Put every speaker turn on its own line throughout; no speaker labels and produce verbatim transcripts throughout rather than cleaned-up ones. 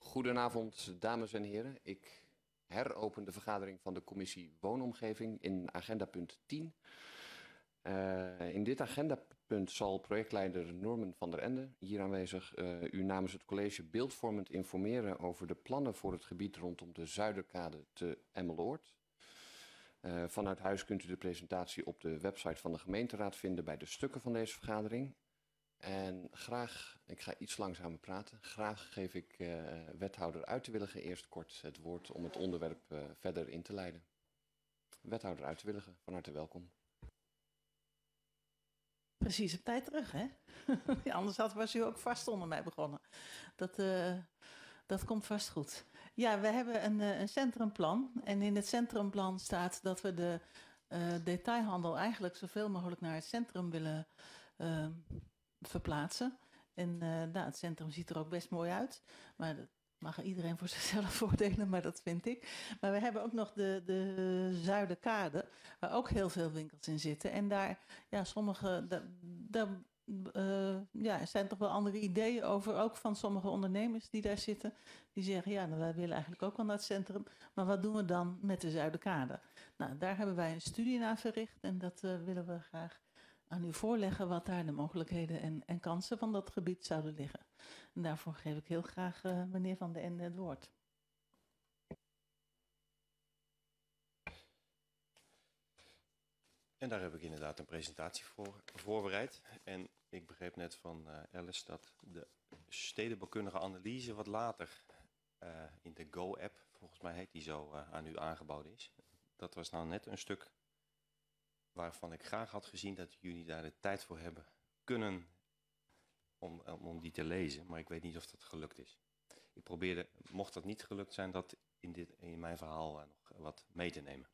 Goedenavond, dames en heren. Ik heropen de vergadering van de commissie Woonomgeving in agenda punt tien. Uh, in dit agendapunt zal projectleider Norman van der Ende, hier aanwezig, uh, u namens het college beeldvormend informeren over de plannen voor het gebied rondom de Zuiderkade te Emmeloord. Uh, vanuit huis kunt u de presentatie op de website van de gemeenteraad vinden bij de stukken van deze vergadering. En graag, ik ga iets langzamer praten, graag geef ik uh, wethouder Uiterwilligen eerst kort het woord om het onderwerp uh, verder in te leiden. Wethouder Uiterwilligen, van harte welkom.
Precies op tijd terug, hè? Ja, anders had, was u ook vast onder mij begonnen. Dat, uh, dat komt vast goed. Ja, we hebben een, uh, een centrumplan. En in het centrumplan staat dat we de uh, detailhandel eigenlijk zoveel mogelijk naar het centrum willen uh, verplaatsen. En uh, nou, het centrum ziet er ook best mooi uit. Maar dat mag iedereen voor zichzelf voordelen, maar dat vind ik. Maar we hebben ook nog de, de Zuiderkade, waar ook heel veel winkels in zitten. En daar, ja, sommige, daar, daar uh, ja, er zijn toch wel andere ideeën over, ook van sommige ondernemers die daar zitten. Die zeggen, ja, nou, wij willen eigenlijk ook wel naar het centrum. Maar wat doen we dan met de Zuiderkade? Nou, daar hebben wij een studie naar verricht en dat uh, willen we graag aan u voorleggen wat daar de mogelijkheden en, en kansen van dat gebied zouden liggen. En daarvoor geef ik heel graag uh, meneer Van der Ende het woord.
En daar heb ik inderdaad een presentatie voor voorbereid. En ik begreep net van uh, Alice dat de stedenbouwkundige analyse wat later uh, in de Go-app, volgens mij heet die zo, uh, aan u aangeboden is. Dat was nou net een stuk waarvan ik graag had gezien dat jullie daar de tijd voor hebben kunnen om, om die te lezen. Maar ik weet niet of dat gelukt is. Ik probeerde, mocht dat niet gelukt zijn, dat in, dit, in mijn verhaal uh, nog wat mee te nemen.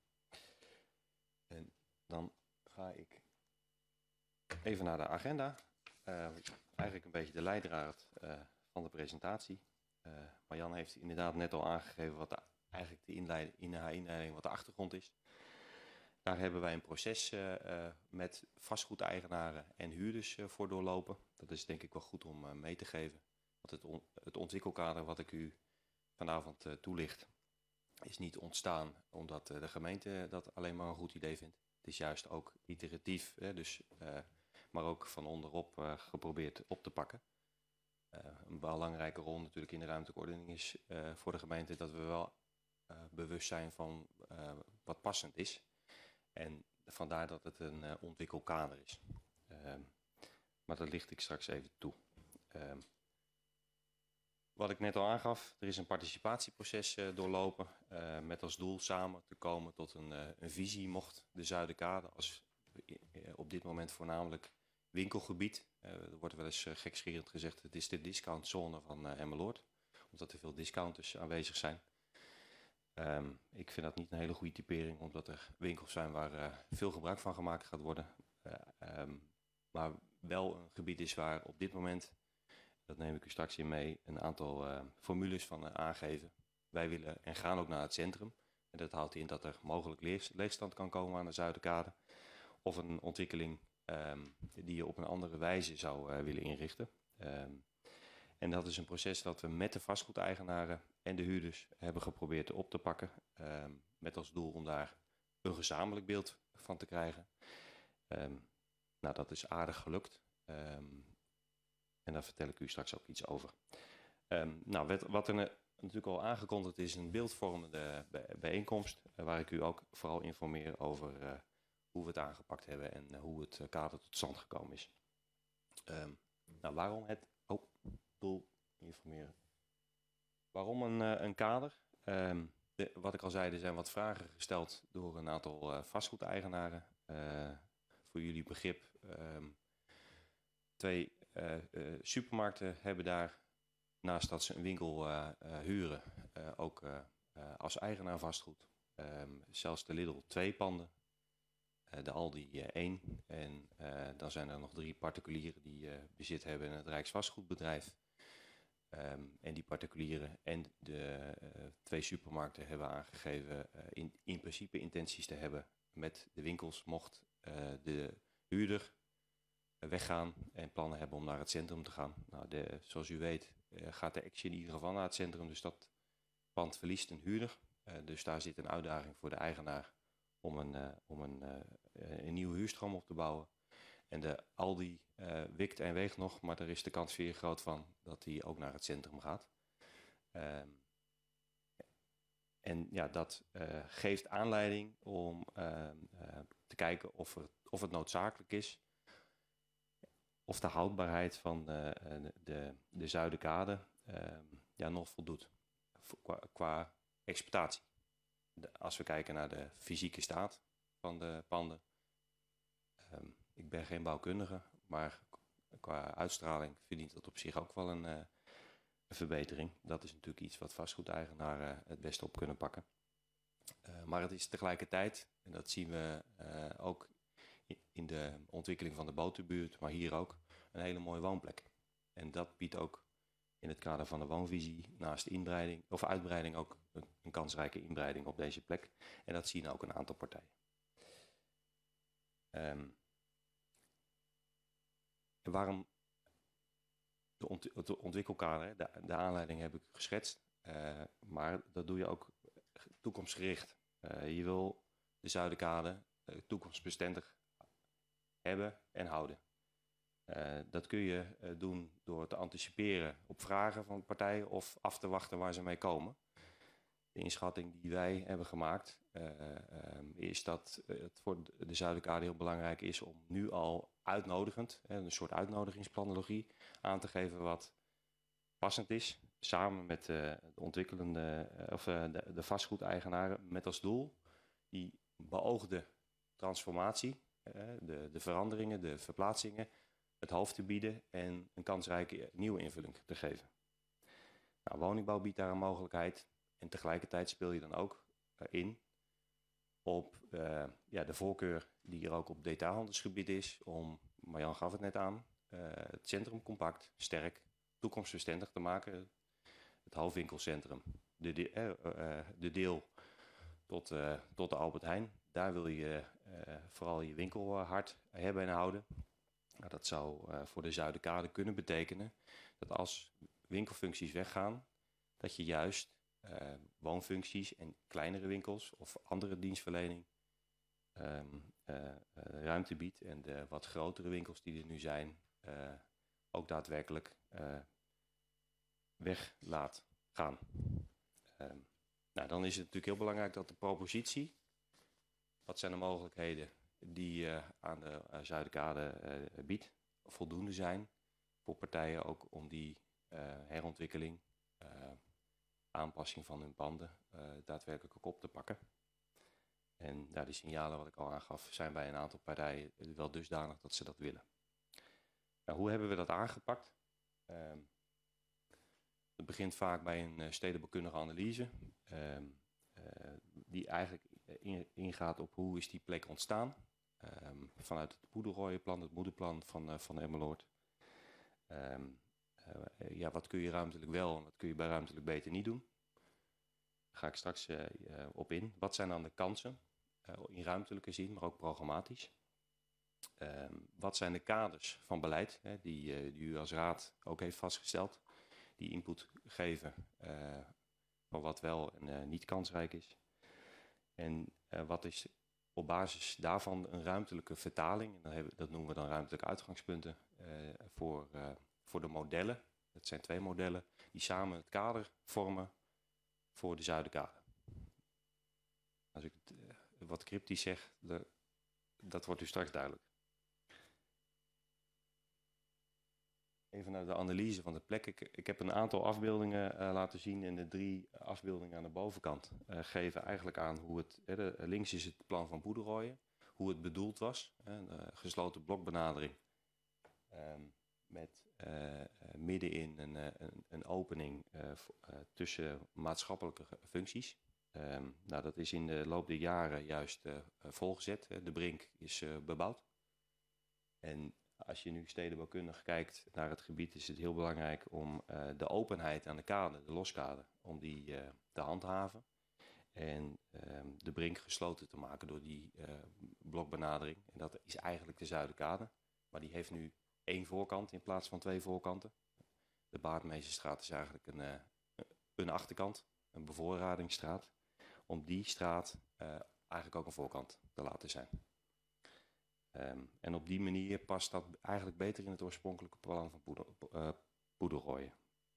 En dan ga ik even naar de agenda. Uh, eigenlijk een beetje de leidraad uh, van de presentatie. Uh, Marjan heeft inderdaad net al aangegeven wat de, eigenlijk de inleiding, in haar inleiding wat de achtergrond is. Daar hebben wij een proces uh, uh, met vastgoedeigenaren en huurders uh, voor doorlopen. Dat is denk ik wel goed om uh, mee te geven. Want het, on, het ontwikkelkader wat ik u vanavond uh, toelicht is niet ontstaan omdat uh, de gemeente dat alleen maar een goed idee vindt. Het is juist ook iteratief, hè, dus, uh, maar ook van onderop uh, geprobeerd op te pakken. Uh, een belangrijke rol natuurlijk in de ruimtelijke ordening is uh, voor de gemeente dat we wel uh, bewust zijn van uh, wat passend is. En vandaar dat het een uh, ontwikkelkader is. Uh, maar dat licht ik straks even toe. Uh, wat ik net al aangaf, er is een participatieproces uh, doorlopen uh, met als doel samen te komen tot een, uh, een visie mocht de Zuiderkade als uh, op dit moment voornamelijk winkelgebied. Uh, er wordt wel eens uh, gekscherend gezegd, het is de discountzone van uh, Emmeloord, omdat er veel discounters aanwezig zijn. Um, ik vind dat niet een hele goede typering, omdat er winkels zijn waar uh, veel gebruik van gemaakt gaat worden. Uh, um, maar wel een gebied is waar op dit moment, dat neem ik u straks in mee, een aantal uh, formules van uh, aangeven. Wij willen en gaan ook naar het centrum. En dat houdt in dat er mogelijk leeg, leegstand kan komen aan de Zuiderkade. Of een ontwikkeling um, die je op een andere wijze zou uh, willen inrichten. Um, En dat is een proces dat we met de vastgoedeigenaren en de huurders hebben geprobeerd op te pakken. Um, met als doel om daar een gezamenlijk beeld van te krijgen. Um, nou, dat is aardig gelukt. Um, en daar vertel ik u straks ook iets over. Um, nou, wat er natuurlijk al aangekondigd is, een beeldvormende bijeenkomst. Uh, waar ik u ook vooral informeer over uh, hoe we het aangepakt hebben en uh, hoe het uh, kader tot stand gekomen is. Um, nou, waarom het... Oh. doel informeren. Waarom een, uh, een kader? Um, de, wat ik al zei, er zijn wat vragen gesteld door een aantal uh, vastgoedeigenaren. Uh, voor jullie begrip, um, twee uh, uh, supermarkten hebben daar, naast dat ze een winkel uh, uh, huren, uh, ook uh, uh, als eigenaar vastgoed. Um, zelfs de Lidl twee panden, uh, de Aldi uh, één. En uh, dan zijn er nog drie particulieren die uh, bezit hebben in het Rijksvastgoedbedrijf. Um, en die particulieren en de uh, twee supermarkten hebben aangegeven uh, in, in principe intenties te hebben met de winkels mocht uh, de huurder uh, weggaan en plannen hebben om naar het centrum te gaan. Nou, de, zoals u weet uh, gaat de Action in ieder geval naar het centrum. Dus dat pand verliest een huurder. Uh, dus daar zit een uitdaging voor de eigenaar om een, uh, om een, uh, een nieuwe huurstroom op te bouwen. En de Aldi uh, wikt en weegt nog, maar er is de kans weer groot van dat hij ook naar het centrum gaat. Um, en ja, dat uh, geeft aanleiding om uh, uh, te kijken of, er, of het noodzakelijk is, of de houdbaarheid van de, de, de Zuiderkade uh, ja, nog voldoet qua, qua exploitatie. De, als we kijken naar de fysieke staat van de panden. Um, ik ben geen bouwkundige, maar qua uitstraling verdient dat op zich ook wel een, uh, een verbetering. Dat is natuurlijk iets wat vastgoedeigenaren uh, het beste op kunnen pakken. Uh, maar het is tegelijkertijd, en dat zien we uh, ook in de ontwikkeling van de Boterbuurt, maar hier ook, een hele mooie woonplek. En dat biedt ook in het kader van de woonvisie naast inbreiding of uitbreiding ook een, een kansrijke inbreiding op deze plek. En dat zien ook een aantal partijen. Um, waarom de, ont de ontwikkelkader, de, de aanleiding heb ik geschetst, uh, maar dat doe je ook toekomstgericht. Uh, je wil de Zuiderkade uh, toekomstbestendig hebben en houden. Uh, dat kun je uh, doen door te anticiperen op vragen van partijen of af te wachten waar ze mee komen. De inschatting die wij hebben gemaakt uh, um, is dat uh, het voor de Zuiderkade heel belangrijk is om nu al uitnodigend, hè, een soort uitnodigingsplanologie, aan te geven wat passend is, samen met uh, de ontwikkelende uh, of uh, de, de vastgoedeigenaren, met als doel die beoogde transformatie, uh, de, de veranderingen, de verplaatsingen, het hoofd te bieden en een kansrijke nieuwe invulling te geven. Nou, woningbouw biedt daar een mogelijkheid en tegelijkertijd speel je dan ook uh, in op uh, ja, de voorkeur die er ook op detailhandelsgebied is om, Marjan gaf het net aan, uh, het centrum compact, sterk, toekomstbestendig te maken. Het hoofdwinkelcentrum, de, de, uh, uh, de deel tot, uh, tot de Albert Heijn, daar wil je uh, vooral je winkelhart hebben en houden. Nou, dat zou uh, voor de Zuiderkade kunnen betekenen dat als winkelfuncties weggaan, dat je juist uh, woonfuncties en kleinere winkels of andere dienstverlening um, uh, uh, ruimte biedt en de wat grotere winkels die er nu zijn uh, ook daadwerkelijk uh, weg laat gaan. Um, nou, dan is het natuurlijk heel belangrijk dat de propositie, wat zijn de mogelijkheden die uh, aan de uh, Zuiderkade uh, biedt, voldoende zijn voor partijen ook om die uh, herontwikkeling, uh, aanpassing van hun panden uh, daadwerkelijk ook op te pakken. En nou, die signalen wat ik al aangaf zijn bij een aantal partijen wel dusdanig dat ze dat willen. Nou, hoe hebben we dat aangepakt? Uh, het begint vaak bij een uh, stedenbouwkundige analyse, uh, uh, die eigenlijk in, ingaat op hoe is die plek ontstaan. Um, vanuit het Poederooienplan, het moederplan van, uh, van Emmeloord. Um, uh, ja, wat kun je ruimtelijk wel en wat kun je bij ruimtelijk beter niet doen? Daar ga ik straks uh, uh, op in. Wat zijn dan de kansen uh, in ruimtelijke zin, maar ook programmatisch? Um, wat zijn de kaders van beleid hè, die, uh, die u als raad ook heeft vastgesteld? Die input geven uh, van wat wel en uh, niet kansrijk is. En uh, wat is op basis daarvan een ruimtelijke vertaling, en dan hebben, dat noemen we dan ruimtelijke uitgangspunten, uh, voor, uh, voor de modellen. Dat zijn twee modellen die samen het kader vormen voor de Zuiderkade. Als ik het, uh, wat cryptisch zeg, de, dat wordt u straks duidelijk. Even naar de analyse van de plek. Ik, ik heb een aantal afbeeldingen uh, laten zien en de drie afbeeldingen aan de bovenkant uh, geven eigenlijk aan hoe het, uh, de, links is het plan van Poederooien, hoe het bedoeld was, uh, een gesloten blokbenadering um, met uh, uh, middenin een, uh, een, een opening uh, uh, tussen maatschappelijke functies. Um, nou, dat is in de loop der jaren juist uh, volgezet. Uh, de Brink is uh, bebouwd. En als je nu stedenbouwkundig kijkt naar het gebied, is het heel belangrijk om uh, de openheid aan de kade, de loskade, om die uh, te handhaven. En uh, de Brink gesloten te maken door die uh, blokbenadering. En dat is eigenlijk de Zuiderkade. Maar die heeft nu één voorkant in plaats van twee voorkanten. De Baardmeesterstraat is eigenlijk een, uh, een achterkant, een bevoorradingsstraat. Om die straat uh, eigenlijk ook een voorkant te laten zijn. Um, en op die manier past dat eigenlijk beter in het oorspronkelijke plan van Poeder, uh, Poederoijen.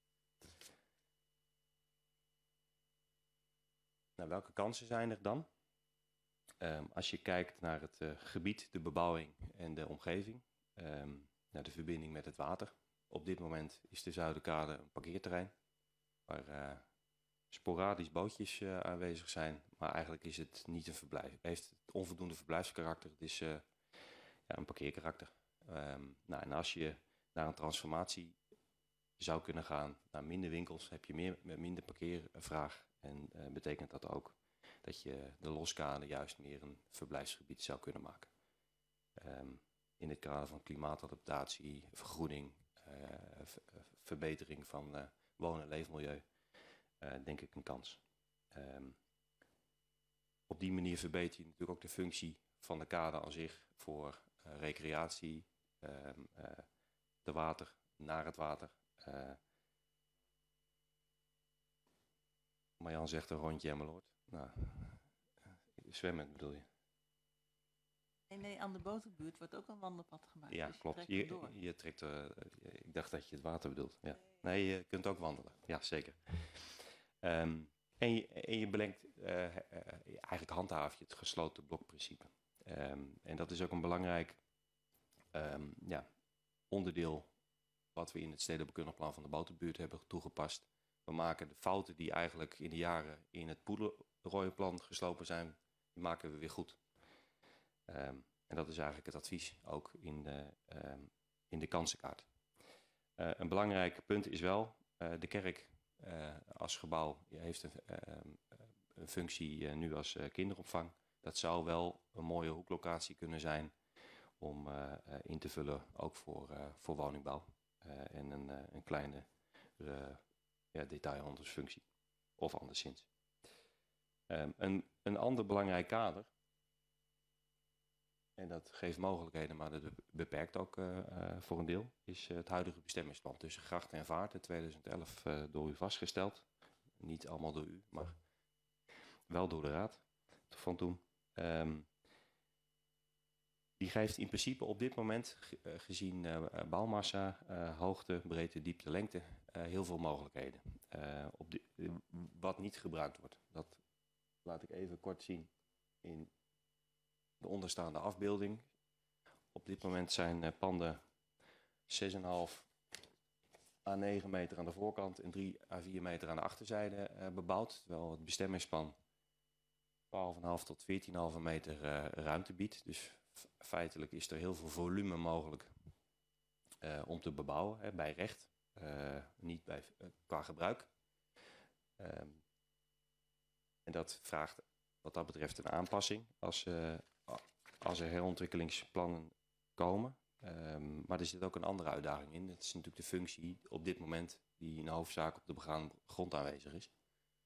Nou, welke kansen zijn er dan? Um, als je kijkt naar het uh, gebied, de bebouwing en de omgeving, um, naar de verbinding met het water. Op dit moment is de Zuiderkade een parkeerterrein waar uh, sporadisch bootjes uh, aanwezig zijn, maar eigenlijk is het niet een verblijf. Heeft het onvoldoende verblijfskarakter. Het is uh, ja, een parkeerkarakter. Um, nou, en als je naar een transformatie zou kunnen gaan, naar minder winkels, heb je meer, minder parkeervraag. En uh, betekent dat ook dat je de Loskade juist meer een verblijfsgebied zou kunnen maken. Um, in het kader van klimaatadaptatie, vergroening, uh, ver- verbetering van uh, wonen- en leefmilieu, uh, denk ik een kans. Um, op die manier verbeter je natuurlijk ook de functie van de kade aan zich voor uh, recreatie, um, uh, de water, naar het water. Uh, Marjan zegt een rondje Emmeloord. Nou, zwemmen bedoel je?
Nee, nee, aan de boterbuurt wordt ook een wandelpad gemaakt.
Ja,
dus je
klopt.
trekt
Je,
hem door.
je trekt, uh, ik dacht dat je het water bedoelt. Ja. Nee, je kunt ook wandelen. Ja, zeker. Um, en, je, en je belenkt, uh, uh, eigenlijk handhaaf je het gesloten blokprincipe. Um, en dat is ook een belangrijk um, ja, onderdeel wat we in het stedenbouwkundig plan van de boterbuurt hebben toegepast. We maken de fouten die eigenlijk in de jaren in het Poederoijenplan geslopen zijn, die maken we weer goed. Um, en dat is eigenlijk het advies, ook in de, um, in de kansenkaart. Uh, een belangrijk punt is wel, uh, de kerk uh, als gebouw heeft een, uh, een functie uh, nu als uh, kinderopvang. Dat zou wel een mooie hoeklocatie kunnen zijn om uh, uh, in te vullen, ook voor, uh, voor woningbouw. Uh, en een, uh, een kleine uh, ja, detailhandelsfunctie, of anderszins. Um, een, een ander belangrijk kader, en dat geeft mogelijkheden, maar dat beperkt ook uh, uh, voor een deel, is uh, het huidige bestemmingsplan tussen Grachten en Vaart in tweeduizend elf uh, door u vastgesteld. Niet allemaal door u, maar wel door de raad van toen. Um, die geeft in principe op dit moment, uh, gezien uh, bouwmassa, uh, hoogte, breedte, diepte, lengte, uh, heel veel mogelijkheden. Uh, op de, uh, wat niet gebruikt wordt. Dat laat ik even kort zien in de onderstaande afbeelding. Op dit moment zijn uh, panden zes komma vijf à negen meter aan de voorkant en drie à vier meter aan de achterzijde uh, bebouwd. Terwijl het bestemmingsplan twaalf komma vijf tot veertien komma vijf meter uh, ruimte biedt. Dus feitelijk is er heel veel volume mogelijk uh, om te bebouwen, hè, bij recht, uh, niet bij, uh, qua gebruik. Um, en dat vraagt wat dat betreft een aanpassing als, uh, als er herontwikkelingsplannen komen. Um, maar er zit ook een andere uitdaging in. Het is natuurlijk de functie op dit moment die in de hoofdzaak op de begaande grond aanwezig is.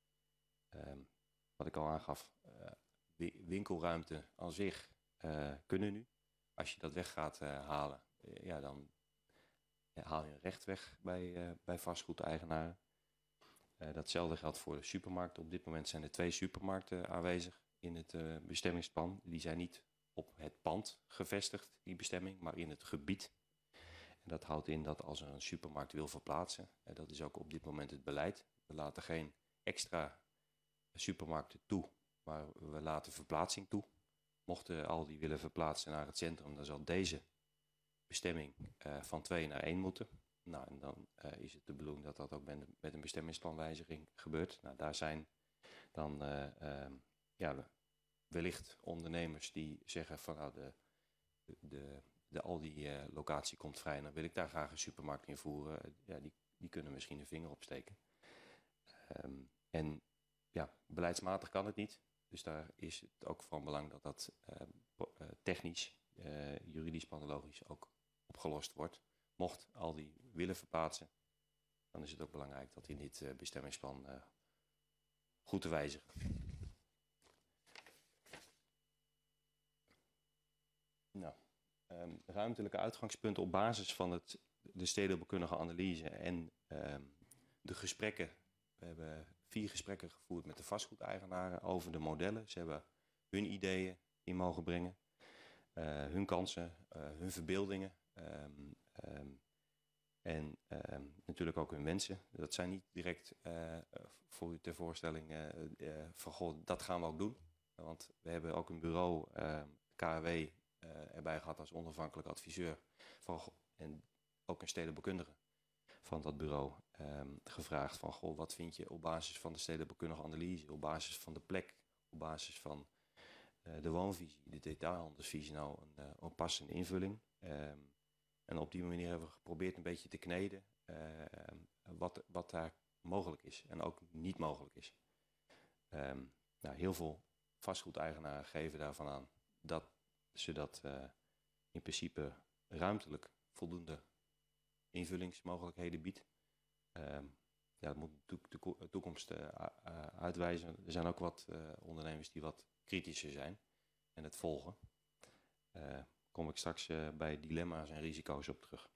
Um, wat ik al aangaf, uh, winkelruimte aan zich uh, kunnen nu. Als je dat weg gaat uh, halen, uh, ja, dan ja, haal je een recht weg bij, uh, bij vastgoedeigenaren. Uh, datzelfde geldt voor de supermarkten. Op dit moment zijn er twee supermarkten aanwezig in het uh, bestemmingsplan. Die zijn niet op het pand gevestigd, die bestemming, maar in het gebied. En dat houdt in dat als er een supermarkt wil verplaatsen, en dat is ook op dit moment het beleid, we laten geen extra supermarkten toe, maar we laten verplaatsing toe. Mochten Aldi willen verplaatsen naar het centrum, dan zal deze bestemming uh, van twee naar één moeten. Nou, en dan uh, is het de bedoeling dat dat ook met, met een bestemmingsplanwijziging gebeurt. Nou, daar zijn dan uh, uh, ja, wellicht ondernemers die zeggen van nou, de, de, de Aldi-locatie uh, komt vrij en dan wil ik daar graag een supermarkt invoeren. Uh, ja, die, die kunnen misschien een vinger opsteken. Um, en ja, beleidsmatig kan het niet. Dus daar is het ook van belang dat dat uh, technisch, uh, juridisch, planologisch ook opgelost wordt. Mocht Aldi willen verplaatsen, dan is het ook belangrijk dat in dit uh, bestemmingsplan uh, goed te wijzigen. Nou, um, ruimtelijke uitgangspunten op basis van het de stedenbouwkundige analyse en um, de gesprekken. We hebben vier gesprekken gevoerd met de vastgoedeigenaren over de modellen. Ze hebben hun ideeën in mogen brengen, uh, hun kansen, uh, hun verbeeldingen um, um, en um, natuurlijk ook hun wensen. Dat zijn niet direct uh, voor u ter voorstelling uh, uh, van goh, dat gaan we ook doen. Want we hebben ook een bureau, uh, K W, uh, erbij gehad als onafhankelijk adviseur van, en ook een stedenbouwkundige van dat bureau um, gevraagd van goh, wat vind je op basis van de stedenbouwkundige analyse, op basis van de plek, op basis van uh, de woonvisie, de detailhandelsvisie nou een, uh, een passende invulling. Um, en op die manier hebben we geprobeerd een beetje te kneden uh, wat, wat daar mogelijk is en ook niet mogelijk is. Um, nou, heel veel vastgoedeigenaren geven daarvan aan dat ze dat uh, in principe ruimtelijk voldoende invullingsmogelijkheden biedt. Um, ja, dat moet natuurlijk de toekomst uh, uh, uitwijzen. Er zijn ook wat uh, ondernemers die wat kritischer zijn en het volgen. Uh, kom ik straks uh, bij dilemma's en risico's op terug.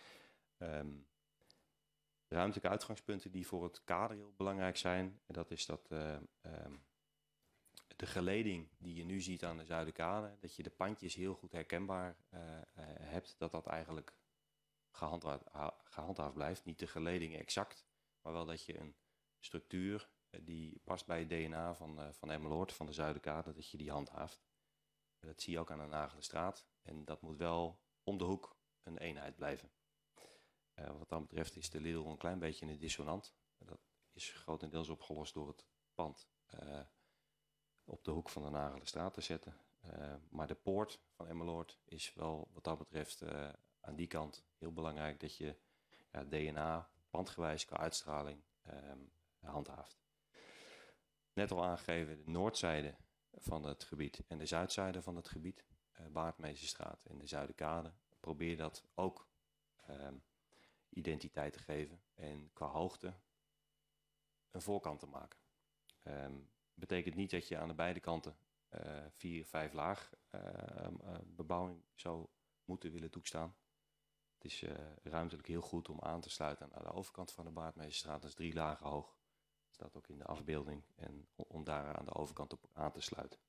Um, ruimtelijke uitgangspunten die voor het kader heel belangrijk zijn. Dat is dat uh, um, de geleding die je nu ziet aan de Zuiderkade, dat je de pandjes heel goed herkenbaar uh, uh, hebt, dat dat eigenlijk gehandhaafd, gehandhaafd blijft. Niet de geleding exact, maar wel dat je een structuur uh, die past bij het D N A van, uh, van Emmeloord, van de Zuiderkade, dat je die handhaaft. Dat zie je ook aan de Nagelenstraat. En dat moet wel om de hoek een eenheid blijven. Uh, wat dat betreft is de Lidl een klein beetje een dissonant. Dat is grotendeels opgelost door het pand uh, op de hoek van de Nagelenstraat te zetten. Uh, maar de poort van Emmeloord is wel wat dat betreft uh, aan die kant heel belangrijk dat je ja, D N A pandgewijs qua uitstraling uh, handhaaft. Net al aangegeven de noordzijde van het gebied en de zuidzijde van het gebied, uh, Baardmeesterstraat en de Zuiderkade, probeer dat ook uh, identiteit te geven en qua hoogte een voorkant te maken. Um, betekent niet dat je aan de beide kanten uh, vier, vijf laag uh, uh, bebouwing zou moeten willen toestaan. Het is uh, ruimtelijk heel goed om aan te sluiten aan de overkant van de Baardmeesterstraat. Dat is drie lagen hoog. Dat staat ook in de afbeelding. En om daar aan de overkant op aan te sluiten.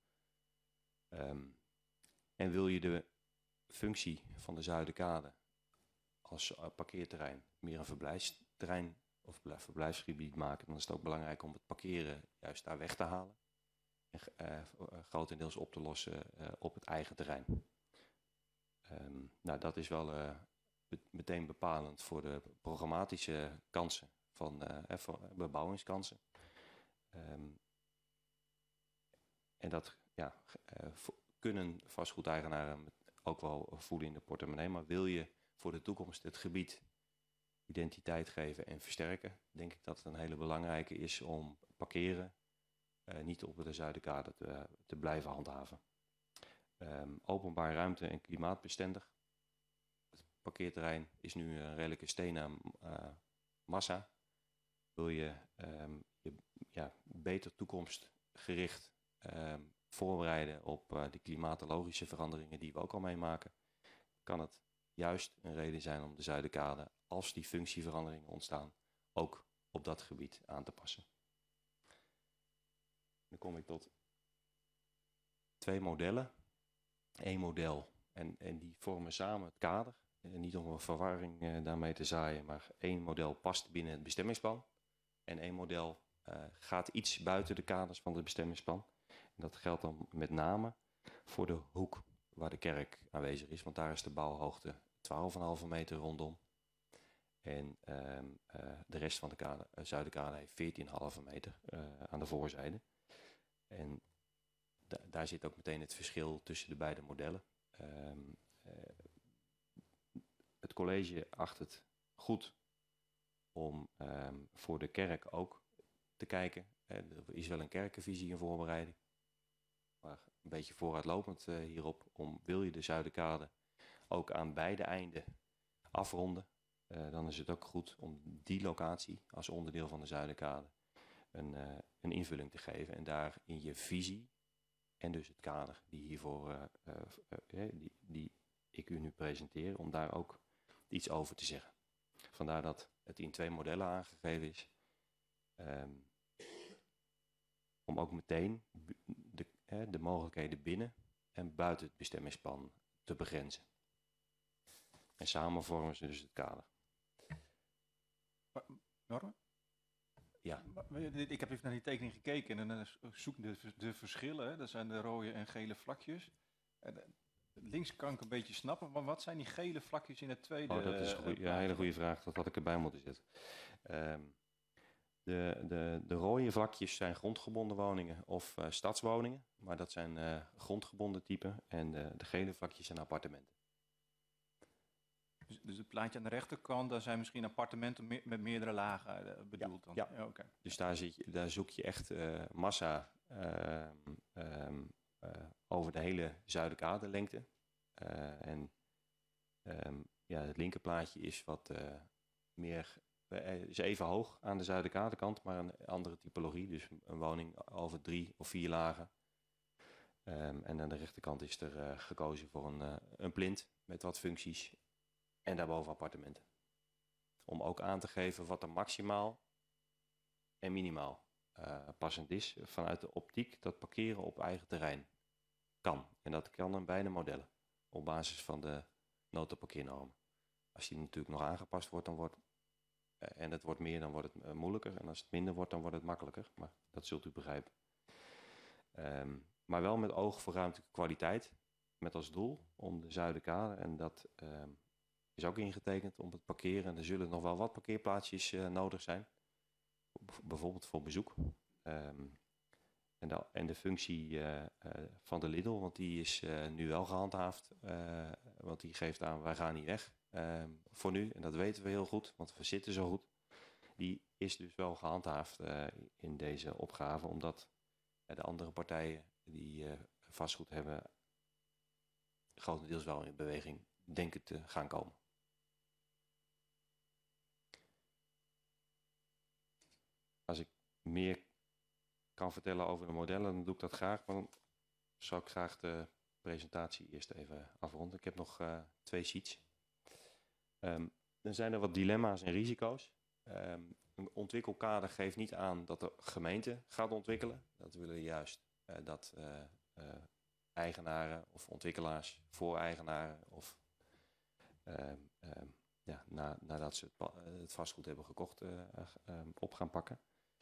Um, en wil je de functie van de Zuiderkade als uh, parkeerterrein meer een verblijfsterrein of verblijfsgebied maken, dan is het ook belangrijk om het parkeren juist daar weg te halen. En uh, grotendeels op te lossen uh, op het eigen terrein. Um, nou, dat is wel uh, meteen bepalend voor de programmatische kansen van uh, voor bebouwingskansen. Um, en dat ja, uh, kunnen vastgoedeigenaren ook wel voelen in de portemonnee. Maar wil je voor de toekomst het gebied identiteit geven en versterken, denk ik dat het een hele belangrijke is om parkeren uh, niet op de Zuiderkade te, te blijven handhaven. Um, openbaar ruimte en klimaatbestendig. Het parkeerterrein is nu een redelijke stenen uh, massa. Wil je, um, je ja, beter toekomstgericht um, voorbereiden op uh, de klimatologische veranderingen die we ook al meemaken, kan het juist een reden zijn om de Zuiderkade, als die functieveranderingen ontstaan, ook op dat gebied aan te passen. Dan kom ik tot twee modellen. Eén model en, en die vormen samen het kader. En niet om een verwarring uh, daarmee te zaaien, maar één model past binnen het bestemmingsplan. En één model uh, gaat iets buiten de kaders van het bestemmingsplan. En dat geldt dan met name voor de hoek waar de kerk aanwezig is, want daar is de bouwhoogte twaalf komma vijf meter rondom. En uh, uh, de rest van de kade, uh, Zuiderkade heeft veertien komma vijf meter uh, aan de voorzijde. En da daar zit ook meteen het verschil tussen de beide modellen. Um, uh, het college acht het goed om um, voor de kerk ook te kijken. Er is wel een kerkenvisie in voorbereiding. Maar een beetje vooruitlopend uh, hierop. Om, wil je de Zuiderkade ook aan beide einden afronden, uh, dan is het ook goed om die locatie als onderdeel van de Zuiderkade een, uh, een invulling te geven. En daar in je visie en dus het kader die hiervoor uh, uh, uh, die, die ik u nu presenteer, om daar ook iets over te zeggen. Vandaar dat het in twee modellen aangegeven is. Um, om ook meteen de, hè, de mogelijkheden binnen en buiten het bestemmingsplan te begrenzen. En samen vormen ze dus het kader.
Norm?
Ja.
Ik heb even naar die tekening gekeken en dan zoek de, de verschillen. Hè. Dat zijn de rode en gele vlakjes. En links kan ik een beetje snappen, maar wat zijn die gele vlakjes in het tweede?
Oh, dat is een goeie, ja, een hele goede vraag. Dat had ik erbij moeten zetten. Um, de, de, de rode vlakjes zijn grondgebonden woningen of uh, stadswoningen. Maar dat zijn uh, grondgebonden typen. En de, de gele vlakjes zijn appartementen.
Dus, dus het plaatje aan de rechterkant, daar zijn misschien appartementen me- met meerdere lagen uh, bedoeld
ja,
dan?
Ja,
ja okay.
Dus daar, zit je, daar zoek je echt uh, massa uh, um, uh, over de hele Zuiderkaderlengte. Uh, en um, ja, het linkerplaatje is wat uh, meer, uh, is even hoog aan de Zuiderkaderkant, maar een andere typologie. Dus een woning over drie of vier lagen. Um, en aan de rechterkant is er uh, gekozen voor een, uh, een plint met wat functies. En daarboven appartementen. Om ook aan te geven wat er maximaal en minimaal uh, passend is. Vanuit de optiek dat parkeren op eigen terrein kan. En dat kan in beide modellen. Op basis van de noodparkeernormen. Als die natuurlijk nog aangepast wordt, dan wordt, uh, en het wordt meer, dan wordt het uh, moeilijker. En als het minder wordt, dan wordt het makkelijker. Maar dat zult u begrijpen. Um, maar wel met oog voor ruimtelijke kwaliteit. Met als doel om de Zuiderkade en dat... Um, is ook ingetekend om het parkeren. Er zullen nog wel wat parkeerplaatsjes uh, nodig zijn. Bijvoorbeeld voor bezoek. Um, en, de, en de functie uh, uh, van de Lidl, want die is uh, nu wel gehandhaafd. Uh, want die geeft aan, wij gaan niet weg. Uh, voor nu, en dat weten we heel goed, want we zitten zo goed. Die is dus wel gehandhaafd uh, in deze opgave. Omdat uh, de andere partijen die uh, vastgoed hebben, grotendeels wel in beweging denken te gaan komen. Als ik meer kan vertellen over de modellen, dan doe ik dat graag. Maar dan zou ik graag de presentatie eerst even afronden. Ik heb nog uh, twee sheets. Um, dan zijn er wat dilemma's en risico's. Um, een ontwikkelkader geeft niet aan dat de gemeente gaat ontwikkelen. Dat willen juist uh, dat uh, uh, eigenaren of ontwikkelaars voor eigenaren of um, um, ja, na, nadat ze het, het vastgoed hebben gekocht uh, uh, op gaan pakken.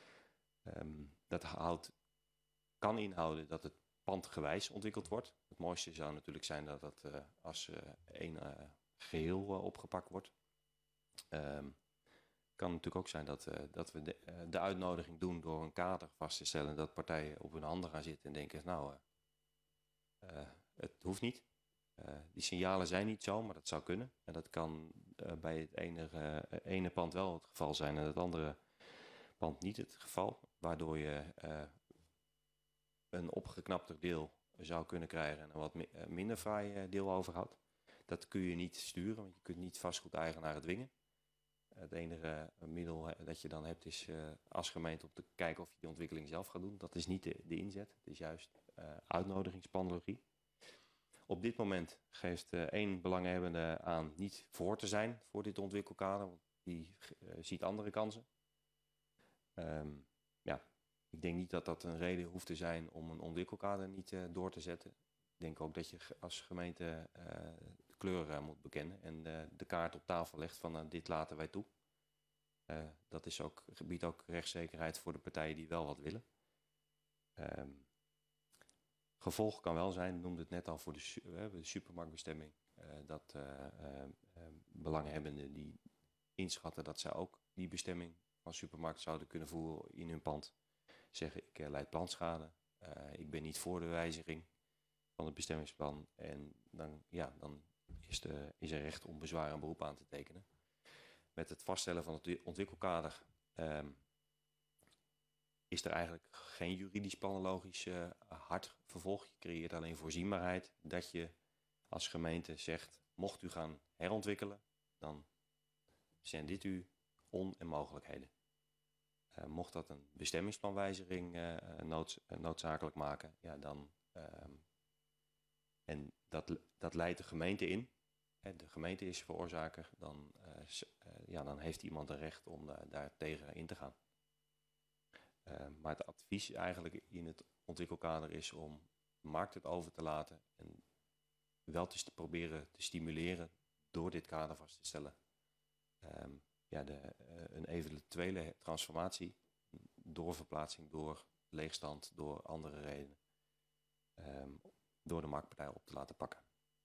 Um, dat houdt, kan inhouden dat het pandgewijs ontwikkeld wordt. Het mooiste zou natuurlijk zijn dat dat uh, als uh, één uh, geheel uh, opgepakt wordt. Um, kan natuurlijk ook zijn dat, uh, dat we de, uh, de uitnodiging doen door een kader vast te stellen. Dat partijen op hun handen gaan zitten en denken, nou, uh, uh, het hoeft niet. Uh, die signalen zijn niet zo, maar dat zou kunnen. En dat kan uh, bij het ene, uh, ene pand wel het geval zijn en het andere pand niet het geval. Waardoor je uh, een opgeknapter deel zou kunnen krijgen en een wat mi- uh, minder fraai uh, deel overhoudt. Dat kun je niet sturen, want je kunt niet vastgoedeigenaren dwingen. Uh, het enige uh, middel uh, dat je dan hebt is uh, als gemeente om te kijken of je die ontwikkeling zelf gaat doen. Dat is niet de, de inzet, het is juist uh, uitnodigingspanologie. Op dit moment geeft uh, één belanghebbende aan niet voor te zijn voor dit ontwikkelkader, want die uh, ziet andere kansen. Um, ja, ik denk niet dat dat een reden hoeft te zijn om een ontwikkelkader niet uh, door te zetten. Ik denk ook dat je als gemeente uh, de kleur uh, moet bekennen en uh, de kaart op tafel legt van uh, dit laten wij toe. Uh, dat is ook, biedt ook rechtszekerheid voor de partijen die wel wat willen. Um, gevolg kan wel zijn, noemde het net al voor de, su- uh, de supermarktbestemming, uh, dat uh, uh, uh, belanghebbenden die inschatten dat zij ook die bestemming van supermarkt zouden kunnen voeren in hun pand. Zeggen, ik uh, leid planschade, uh, ik ben niet voor de wijziging van het bestemmingsplan. En dan, ja, dan is, de, is er recht om bezwaar en beroep aan te tekenen. Met het vaststellen van het ontwikkelkader um, is er eigenlijk geen juridisch planologisch uh, hard vervolg. Je creëert alleen voorzienbaarheid dat je als gemeente zegt, mocht u gaan herontwikkelen, dan zijn dit uw on- en mogelijkheden. Uh, mocht dat een bestemmingsplanwijziging uh, nood, uh, noodzakelijk maken, ja, dan, um, en dat, dat leidt de gemeente in, de gemeente is veroorzaker, dan, uh, uh, ja, dan heeft iemand een recht om uh, daar tegen in te gaan. Uh, maar het advies eigenlijk in het ontwikkelkader is om de markt het over te laten en wel te st- proberen te stimuleren door dit kader vast te stellen. Um, ja, de, uh, een eventuele transformatie, doorverplaatsing door leegstand, door andere redenen, um, door de marktpartij op te laten pakken.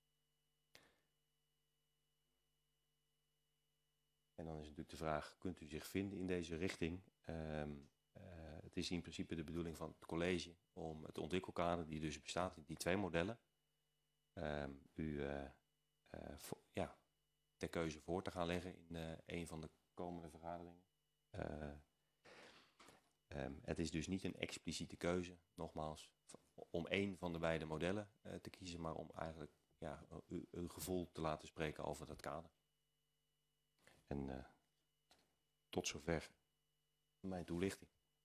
En dan is natuurlijk de vraag, kunt u zich vinden in deze richting? Um, uh, het is in principe de bedoeling van het college om het ontwikkelkader, die dus bestaat in die twee modellen, um, u uh, uh, voor, ja, ter keuze voor te gaan leggen in uh, een van de komende vergaderingen. Uh, um, het is dus niet een expliciete keuze, nogmaals, om één van de beide modellen uh, te kiezen, maar om eigenlijk ja, u, uw gevoel te laten spreken over dat kader. En uh, tot zover mijn toelichting.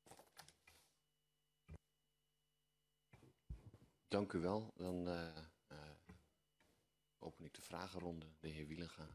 Dank u wel. Dan uh, uh, open ik de vragenronde. De heer Wielenga.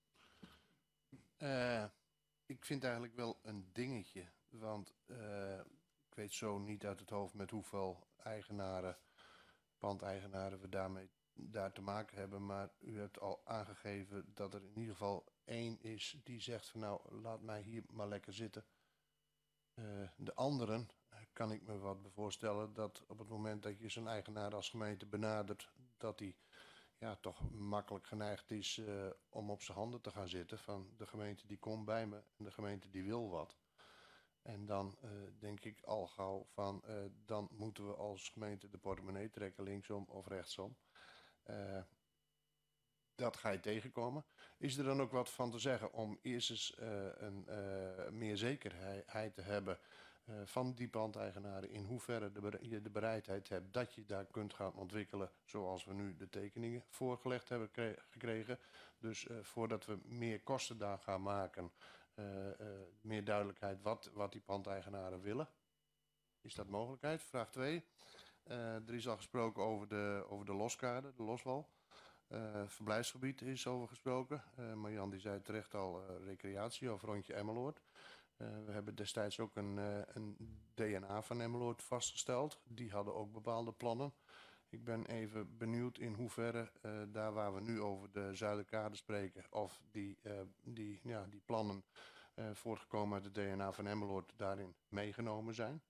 Uh, ik vind eigenlijk wel een dingetje. Want uh, ik weet zo niet uit het hoofd met hoeveel eigenaren, pandeigenaren we daarmee daar te maken hebben. Maar u hebt al aangegeven dat er in ieder geval één is die zegt van nou, laat mij hier maar lekker zitten. Uh, de anderen kan ik me wat voorstellen dat op het moment dat je zijn eigenaar als gemeente benadert, dat hij ja, toch makkelijk geneigd is uh, om op zijn handen te gaan zitten van de gemeente die komt bij me en de gemeente die wil wat. En dan uh, denk ik al gauw van uh, dan moeten we als gemeente de portemonnee trekken linksom of rechtsom. Uh, dat ga je tegenkomen. Is er dan ook wat van te zeggen om eerst eens uh, een, uh, meer zekerheid te hebben uh, van die pandeigenaren in hoeverre de bere- je de bereidheid hebt dat je daar kunt gaan ontwikkelen zoals we nu de tekeningen voorgelegd hebben kre- gekregen. Dus uh, voordat we meer kosten daar gaan maken, uh, uh, meer duidelijkheid wat, wat die pandeigenaren willen. Is dat mogelijkheid? Vraag twee. Uh, er is al gesproken over de, over de loskade, de loswal. Uh, verblijfsgebied is over gesproken. Uh, Marjan die zei terecht al uh, recreatie of rondje Emmeloord. Uh, we hebben destijds ook een, uh, een D N A van Emmeloord vastgesteld. Die hadden ook bepaalde plannen. Ik ben even benieuwd in hoeverre uh, daar waar we nu over de Zuiderkade spreken, of die, uh, die, ja, die plannen uh, voortgekomen uit de D N A van Emmeloord daarin meegenomen zijn.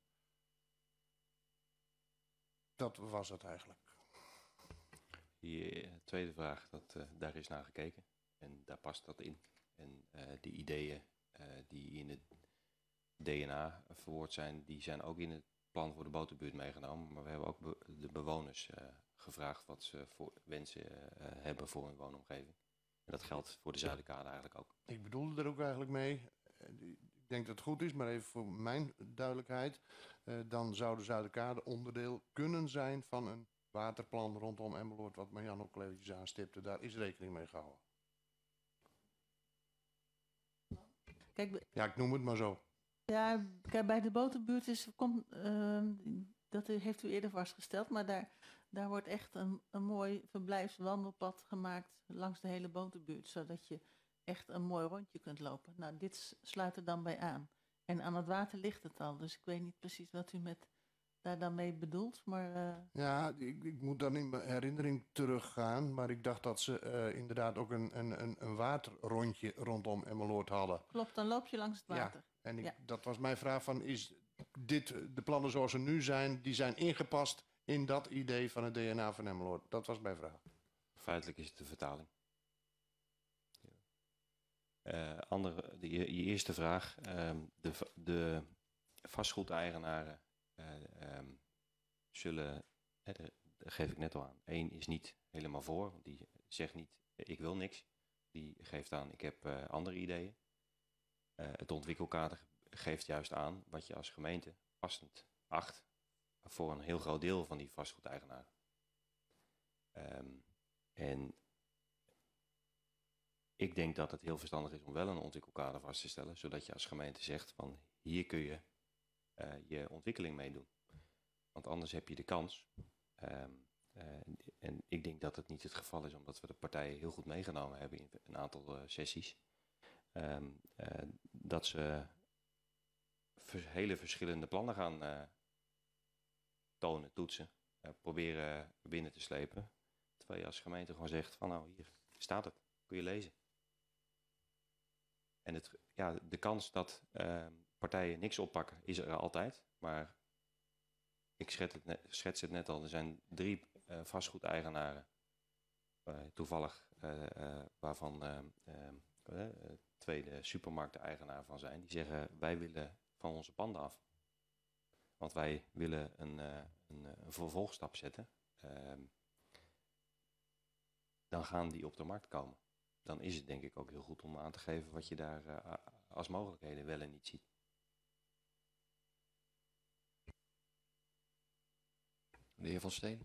Dat was het eigenlijk.
Die uh, tweede vraag, dat, uh, daar is naar gekeken en daar past dat in. En uh, die ideeën uh, die in het D N A verwoord zijn, die zijn ook in het plan voor de boterbuurt meegenomen. Maar we hebben ook be- de bewoners uh, gevraagd wat ze voor wensen uh, hebben voor hun woonomgeving. En dat geldt voor de Zuiderkade eigenlijk ook.
Ik bedoelde er ook eigenlijk mee, ik denk dat het goed is, maar even voor mijn duidelijkheid. Uh, dan zou de Zuiderkade onderdeel kunnen zijn van een waterplan rondom Emmeloord, wat Marjan ook al eventjes aanstipte. Daar is rekening mee gehouden.
Kijk,
Ja, ik noem het maar zo.
ja, kijk, bij de boterbuurt is, komt, uh, dat heeft u eerder vastgesteld, maar daar, daar wordt echt een, een mooi verblijfswandelpad gemaakt langs de hele boterbuurt, zodat je echt een mooi rondje kunt lopen. Nou, dit sluit er dan bij aan. En aan het water ligt het al, dus ik weet niet precies wat u met daar dan mee bedoelt, maar... Uh...
Ja, ik, ik moet dan in mijn herinnering teruggaan, maar ik dacht dat ze uh, inderdaad ook een, een, een waterrondje rondom Emmeloord hadden.
Klopt, dan loop je langs het water.
Ja, en ik,
ja.
dat was mijn vraag van, is dit, de plannen zoals ze nu zijn, die zijn ingepast in dat idee van het D N A van Emmeloord? Dat was mijn vraag.
Feitelijk is het de vertaling. Uh, andere, de, je, je eerste vraag, um, de, de vastgoedeigenaren uh, um, zullen, hè, de, dat geef ik net al aan, één is niet helemaal voor, want die zegt niet ik wil niks, die geeft aan ik heb uh, andere ideeën. Uh, het ontwikkelkader geeft juist aan wat je als gemeente passend acht voor een heel groot deel van die vastgoedeigenaren. Um, en ik denk dat het heel verstandig is om wel een ontwikkelkader vast te stellen, zodat je als gemeente zegt van hier kun je uh, je ontwikkeling mee doen. Want anders heb je de kans, um, uh, en ik denk dat het niet het geval is, omdat we de partijen heel goed meegenomen hebben in een aantal uh, sessies. Um, uh, dat ze vers- hele verschillende plannen gaan uh, tonen, toetsen, uh, proberen binnen te slepen. Terwijl je als gemeente gewoon zegt van nou hier staat het, kun je lezen. En het, ja, de kans dat uh, partijen niks oppakken is er altijd, maar ik schets het net, schets het net al, er zijn drie uh, vastgoedeigenaren, uh, toevallig uh, uh, waarvan uh, uh, uh, twee de supermarkteigenaar van zijn, die zeggen wij willen van onze panden af. Want wij willen een, uh, een, een vervolgstap zetten. Uh, dan gaan die op de markt komen. Dan is het denk ik ook heel goed om aan te geven wat je daar uh, als mogelijkheden wel en niet ziet.
De heer Van Steen.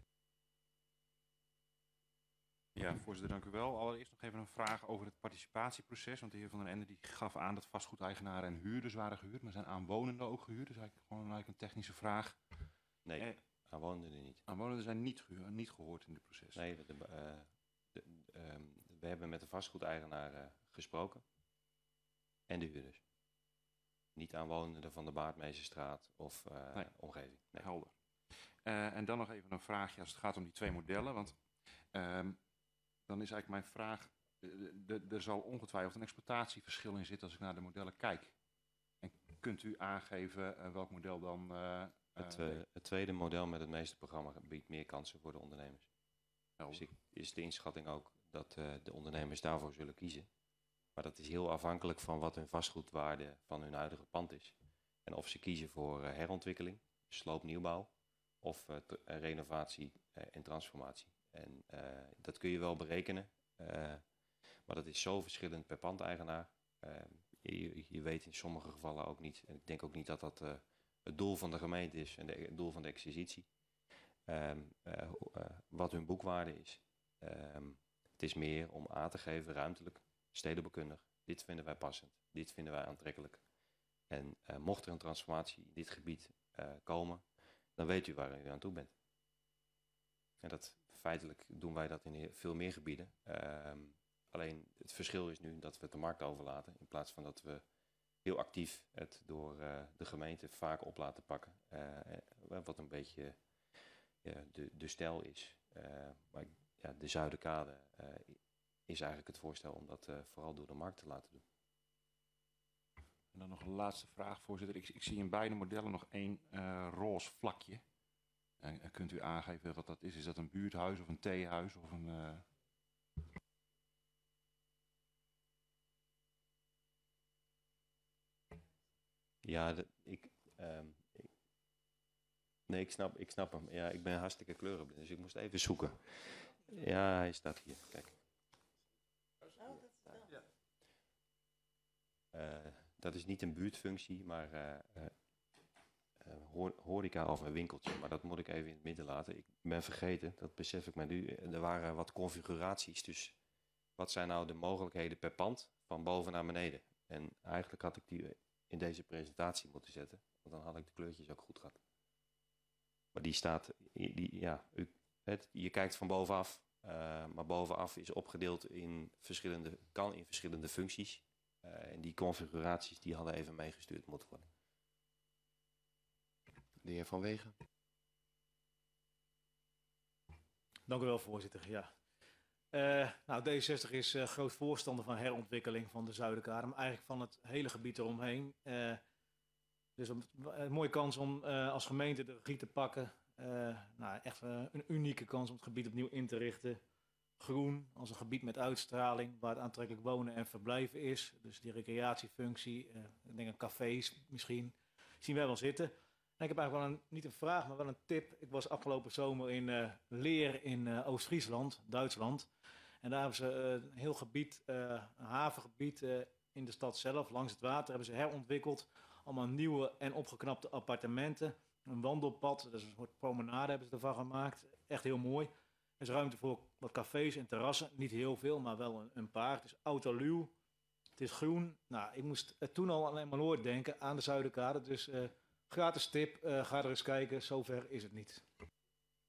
Ja, voorzitter, dank u wel. Allereerst nog even een vraag over het participatieproces. Want de heer Van den Ende die gaf aan dat vastgoedeigenaren en huurders waren gehuurd. Maar zijn aanwonenden ook gehuurd? Dus eigenlijk gewoon eigenlijk een technische vraag.
Nee,
eh,
aanwonenden niet.
Aanwonenden zijn niet, gehuurd, niet gehoord in dit proces.
Nee, de, uh, de, um, we hebben met de vastgoedeigenaren gesproken. En de huurders. Niet aanwonenden van de Baardmeesterstraat of uh,
nee.
omgeving. Nee.
Helder. Uh, en dan nog even een vraagje als het gaat om die twee modellen. Want um, dan is eigenlijk mijn vraag, er zal ongetwijfeld een exploitatieverschil in zitten als ik naar de modellen kijk. En kunt u aangeven uh, welk model dan... Uh,
het, uh, het tweede model met het meeste programma biedt meer kansen voor de ondernemers.
Helder.
Dus ik, is de inschatting ook dat uh, de ondernemers daarvoor zullen kiezen. Maar dat is heel afhankelijk van wat hun vastgoedwaarde van hun huidige pand is. En of ze kiezen voor uh, herontwikkeling, sloopnieuwbouw of uh, t- uh, renovatie uh, en transformatie. En uh, dat kun je wel berekenen, uh, maar dat is zo verschillend per pandeigenaar. Uh, je, je weet in sommige gevallen ook niet, en ik denk ook niet dat dat uh, het doel van de gemeente is en de, het doel van de exercitie, um, uh, uh, wat hun boekwaarde is. Um, het is meer om aan te geven, ruimtelijk, stedenbouwkundig, dit vinden wij passend, dit vinden wij aantrekkelijk. En uh, mocht er een transformatie in dit gebied uh, komen, dan weet u waar u aan toe bent. En dat feitelijk doen wij dat in veel meer gebieden. Um, alleen het verschil is nu dat we het de markt overlaten, in plaats van dat we heel actief het door uh, de gemeente vaak op laten pakken. Uh, wat een beetje uh, de, de stijl is. Uh, maar ja, de Zuiderkade uh, is eigenlijk het voorstel om dat uh, vooral door de markt te laten doen.
En dan nog een laatste vraag, voorzitter. Ik, ik zie in beide modellen nog één uh, roze vlakje. En, en kunt u aangeven wat dat is? Is dat een buurthuis of een theehuis of een... Uh...
Ja, de, ik, um, ik... Nee, ik snap, ik snap hem. Ja, ik ben hartstikke kleurenblind, dus ik moest even zoeken. Ja, hij staat hier. Kijk. Uh, dat is niet een buurtfunctie, maar uh, uh, uh, horeca of een winkeltje. Maar dat moet ik even in het midden laten. Ik ben vergeten, dat besef ik me nu. Er waren wat configuraties, dus wat zijn nou de mogelijkheden per pand van boven naar beneden? En eigenlijk had ik die in deze presentatie moeten zetten, want dan had ik de kleurtjes ook goed gehad. Maar die staat, die, ja, u, het, je kijkt van bovenaf, uh, maar bovenaf is opgedeeld in verschillende, kan in verschillende functies. Uh, en die configuraties die hadden even meegestuurd moeten worden.
De heer Van Wegen.
Dank u wel, voorzitter. Ja. Uh, nou, D zestig is uh, groot voorstander van herontwikkeling van de Zuiderkade, maar eigenlijk van het hele gebied eromheen. Uh, dus een, een mooie kans om uh, als gemeente de regie te pakken. Uh, nou, echt uh, een unieke kans om het gebied opnieuw in te richten. Groen als een gebied met uitstraling, waar het aantrekkelijk wonen en verblijven is. Dus die recreatiefunctie, uh, ik denk aan cafés misschien, zien wij wel zitten. En ik heb eigenlijk wel een, niet een vraag, maar wel een tip. Ik was afgelopen zomer in uh, Leer in uh, Oost-Friesland, Duitsland. En daar hebben ze uh, een heel gebied, uh, een havengebied uh, in de stad zelf, langs het water, hebben ze herontwikkeld. Allemaal nieuwe en opgeknapte appartementen. Een wandelpad, dus een soort promenade hebben ze ervan gemaakt. Echt heel mooi. Er is ruimte voor wat cafés en terrassen. Niet heel veel, maar wel een, een paar. Het is autoluw. Het is groen. Nou, ik moest uh, toen al aan Emmeloord denken, aan de Zuiderkade. Dus uh, gratis tip, uh, ga er eens kijken. Zover is het niet.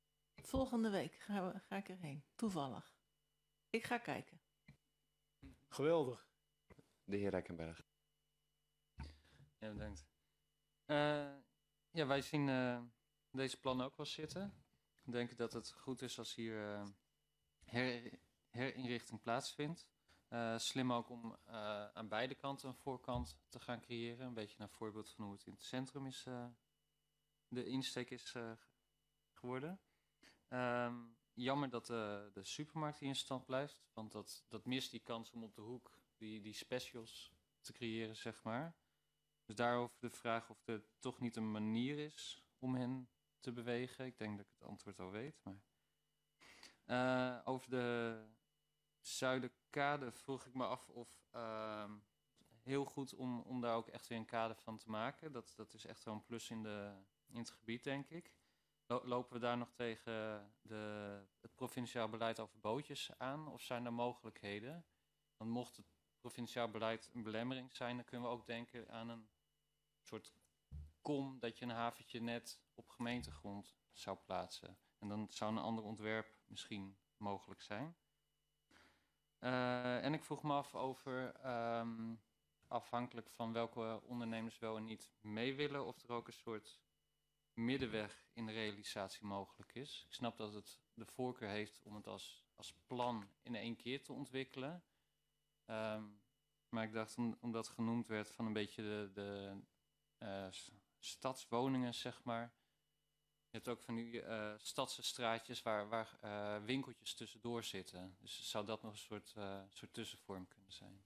Volgende week ga, we, ga ik erheen, toevallig. Ik ga kijken.
Geweldig.
De heer Rekkenberg.
Ja, bedankt. Uh, ja, wij zien uh, deze plannen ook wel zitten. We denken dat het goed is als hier uh, her, herinrichting plaatsvindt. Uh, slim ook om uh, aan beide kanten een voorkant te gaan creëren. Een beetje naar voorbeeld van hoe het in het centrum is, uh, de insteek is uh, geworden. Um, jammer dat uh, de supermarkt hier in stand blijft. Want dat, dat mist die kans om op de hoek die, die specials te creëren, zeg maar. Dus daarover de vraag of er toch niet een manier is om hen te bewegen. Ik denk dat ik het antwoord al weet. Maar uh, over de Zuiderkade vroeg ik me af of uh, heel goed om, om daar ook echt weer een kader van te maken. Dat, dat is echt wel een plus in, de, in het gebied, denk ik. Lopen we daar nog tegen de, het provinciaal beleid over bootjes aan? Of zijn er mogelijkheden? Want mocht het provinciaal beleid een belemmering zijn, dan kunnen we ook denken aan een soort kom dat je een haventje net op gemeentegrond zou plaatsen. En dan zou een ander ontwerp misschien mogelijk zijn. Uh, en ik vroeg me af over, um, afhankelijk van welke ondernemers wel en niet mee willen, of er ook een soort middenweg in de realisatie mogelijk is. Ik snap dat het de voorkeur heeft om het als, als plan in één keer te ontwikkelen. Um, maar ik dacht, om, omdat genoemd werd van een beetje de, de uh, stadswoningen, zeg maar. Je hebt ook van die uh, stadse straatjes waar, waar uh, winkeltjes tussendoor zitten. Dus zou dat nog een soort, uh, soort tussenvorm kunnen zijn?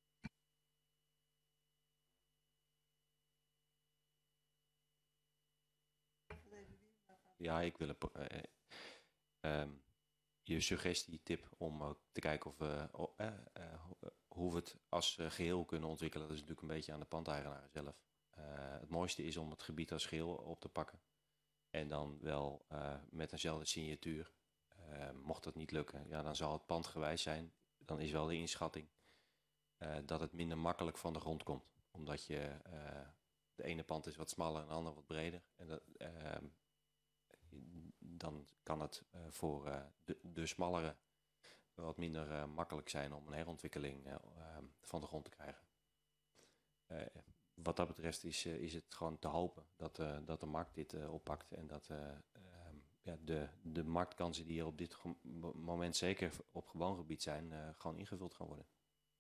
Ja, ik wil een, uh, um, je suggestie-tip om uh, te kijken of we, uh, uh, uh, hoe we het als uh, geheel kunnen ontwikkelen. Dat is natuurlijk een beetje aan de pandeigenaren zelf. Uh, het mooiste is om het gebied als geheel op te pakken. En dan wel uh, met eenzelfde signatuur. Uh, mocht dat niet lukken, ja, dan zal het pandgewijs zijn. Dan is wel de inschatting uh, dat het minder makkelijk van de grond komt. Omdat je, uh, de ene pand is wat smaller en de andere wat breder. En dat, uh, dan kan het uh, voor uh, de, de smallere wat minder uh, makkelijk zijn om een herontwikkeling uh, uh, van de grond te krijgen. Uh, wat dat betreft is, uh, is het gewoon te hopen dat, uh, dat de markt dit uh, oppakt en dat uh, uh, ja, de, de marktkansen die er op dit moment zeker op gewoon gebied zijn, uh, gewoon ingevuld gaan worden.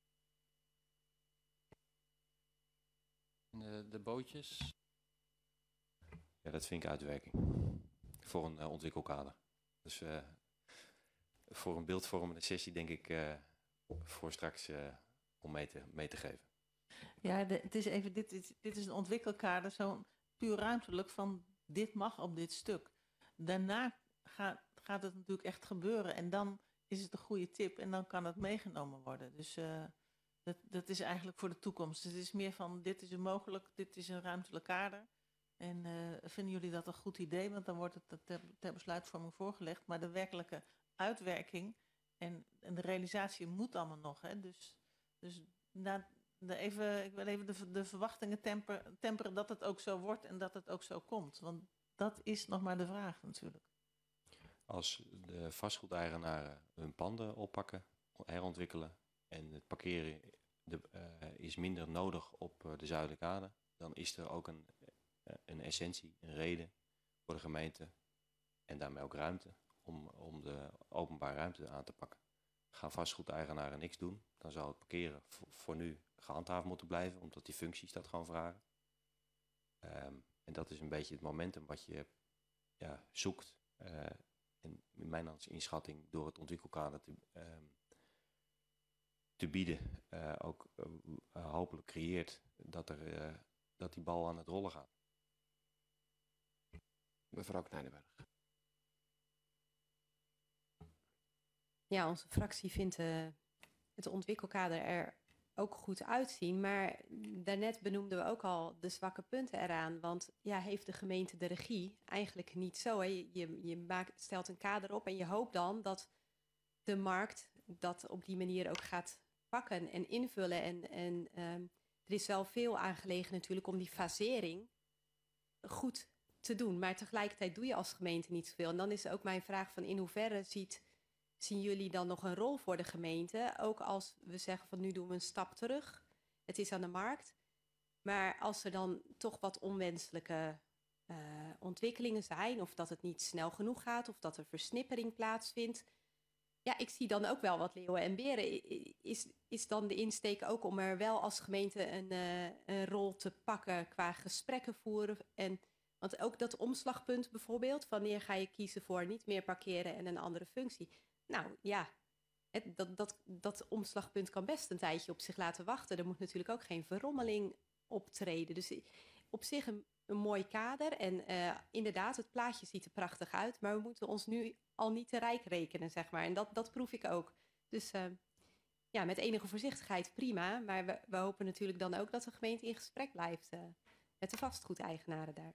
De, de bootjes?
Ja, dat vind ik uitwerking. Voor een uh, ontwikkelkader. Dus uh, voor een beeldvormende sessie denk ik uh, voor straks uh, om mee te, mee te geven.
Ja, de, het is even, dit, is, dit is een ontwikkelkader, zo puur ruimtelijk van dit mag op dit stuk. Daarna gaat, gaat het natuurlijk echt gebeuren en dan is het een goede tip en dan kan het meegenomen worden. Dus uh, dat, dat is eigenlijk voor de toekomst. Het is meer van dit is mogelijk, dit is een ruimtelijk kader. En uh, vinden jullie dat een goed idee? Want dan wordt het ter, ter besluitvorming voorgelegd. Maar de werkelijke uitwerking en, en de realisatie moet allemaal nog. Hè? Dus, dus na, de even, ik wil even de, de verwachtingen temper, temperen dat het ook zo wordt en dat het ook zo komt. Want dat is nog maar de vraag natuurlijk.
Als de vastgoedeigenaren hun panden oppakken, herontwikkelen en het parkeren de, uh, is minder nodig op uh, de Zuiderkade, dan is er ook een... een essentie, een reden voor de gemeente en daarmee ook ruimte om, om de openbare ruimte aan te pakken. Gaan vastgoedeigenaren niks doen, dan zal het parkeren voor, voor nu gehandhaafd moeten blijven, omdat die functies dat gewoon vragen. Um, en dat is een beetje het momentum wat je ja, zoekt. Uh, en in mijn inschatting door het ontwikkelkader te, um, te bieden, uh, ook uh, uh, hopelijk creëert dat, er, uh, dat die bal aan het rollen gaat.
Mevrouw Knijdenberg.
Ja, onze fractie vindt uh, het ontwikkelkader er ook goed uitzien. Maar daarnet benoemden we ook al de zwakke punten eraan. Want ja, heeft de gemeente de regie? Eigenlijk niet zo. Hè? Je, je, je maakt, stelt een kader op en je hoopt dan dat de markt dat op die manier ook gaat pakken en invullen. En, en um, er is wel veel aangelegen natuurlijk om die fasering goed te doen. Maar tegelijkertijd doe je als gemeente niet zoveel. En dan is ook mijn vraag van in hoeverre ziet, zien jullie dan nog een rol voor de gemeente? Ook als we zeggen van nu doen we een stap terug. Het is aan de markt. Maar als er dan toch wat onwenselijke uh, ontwikkelingen zijn, of dat het niet snel genoeg gaat, of dat er versnippering plaatsvindt. Ja, ik zie dan ook wel wat leeuwen en beren. Is, is dan de insteek ook om er wel als gemeente een, uh, een rol te pakken qua gesprekken voeren? En, want ook dat omslagpunt bijvoorbeeld, wanneer ga je kiezen voor niet meer parkeren en een andere functie? Nou ja, het, dat, dat, dat omslagpunt kan best een tijdje op zich laten wachten. Er moet natuurlijk ook geen verrommeling optreden. Dus op zich een, een mooi kader. En uh, inderdaad, het plaatje ziet er prachtig uit. Maar we moeten ons nu al niet te rijk rekenen, zeg maar. En dat, dat proef ik ook. Dus uh, ja, met enige voorzichtigheid prima. Maar we, we hopen natuurlijk dan ook dat de gemeente in gesprek blijft uh, met de vastgoedeigenaren daar.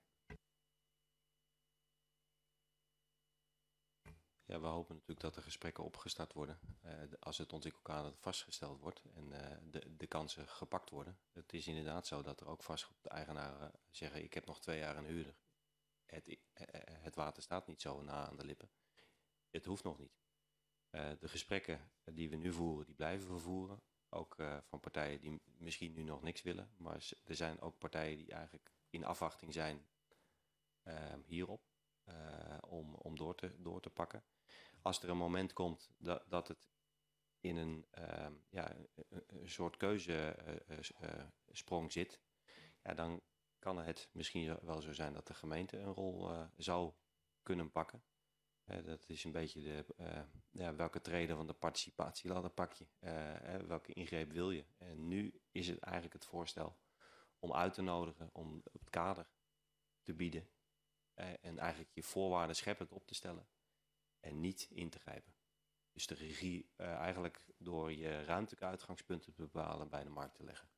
Ja, we hopen natuurlijk dat er gesprekken opgestart worden uh, als het ontwikkelkader vastgesteld wordt en uh, de, de kansen gepakt worden. Het is inderdaad zo dat er ook vastgoedeigenaren zeggen, ik heb nog twee jaar een huurder. Het, uh, het water staat niet zo na aan de lippen. Het hoeft nog niet. Uh, de gesprekken die we nu voeren, die blijven we voeren. Ook uh, van partijen die misschien nu nog niks willen, maar er zijn ook partijen die eigenlijk in afwachting zijn uh, hierop uh, om, om door, te, door te pakken. Als er een moment komt dat, dat het in een, uh, ja, een, een soort keuzesprong uh, uh, zit, ja, dan kan het misschien wel zo zijn dat de gemeente een rol uh, zou kunnen pakken. Uh, dat is een beetje de, uh, ja, welke treden van de participatieladder pak je, uh, uh, welke ingreep wil je. En nu is het eigenlijk het voorstel om uit te nodigen, om het kader te bieden uh, en eigenlijk je voorwaarden scheppend op te stellen. En niet in te grijpen. Dus de regie uh, eigenlijk door je ruimtelijke uitgangspunten te bepalen bij de markt te leggen.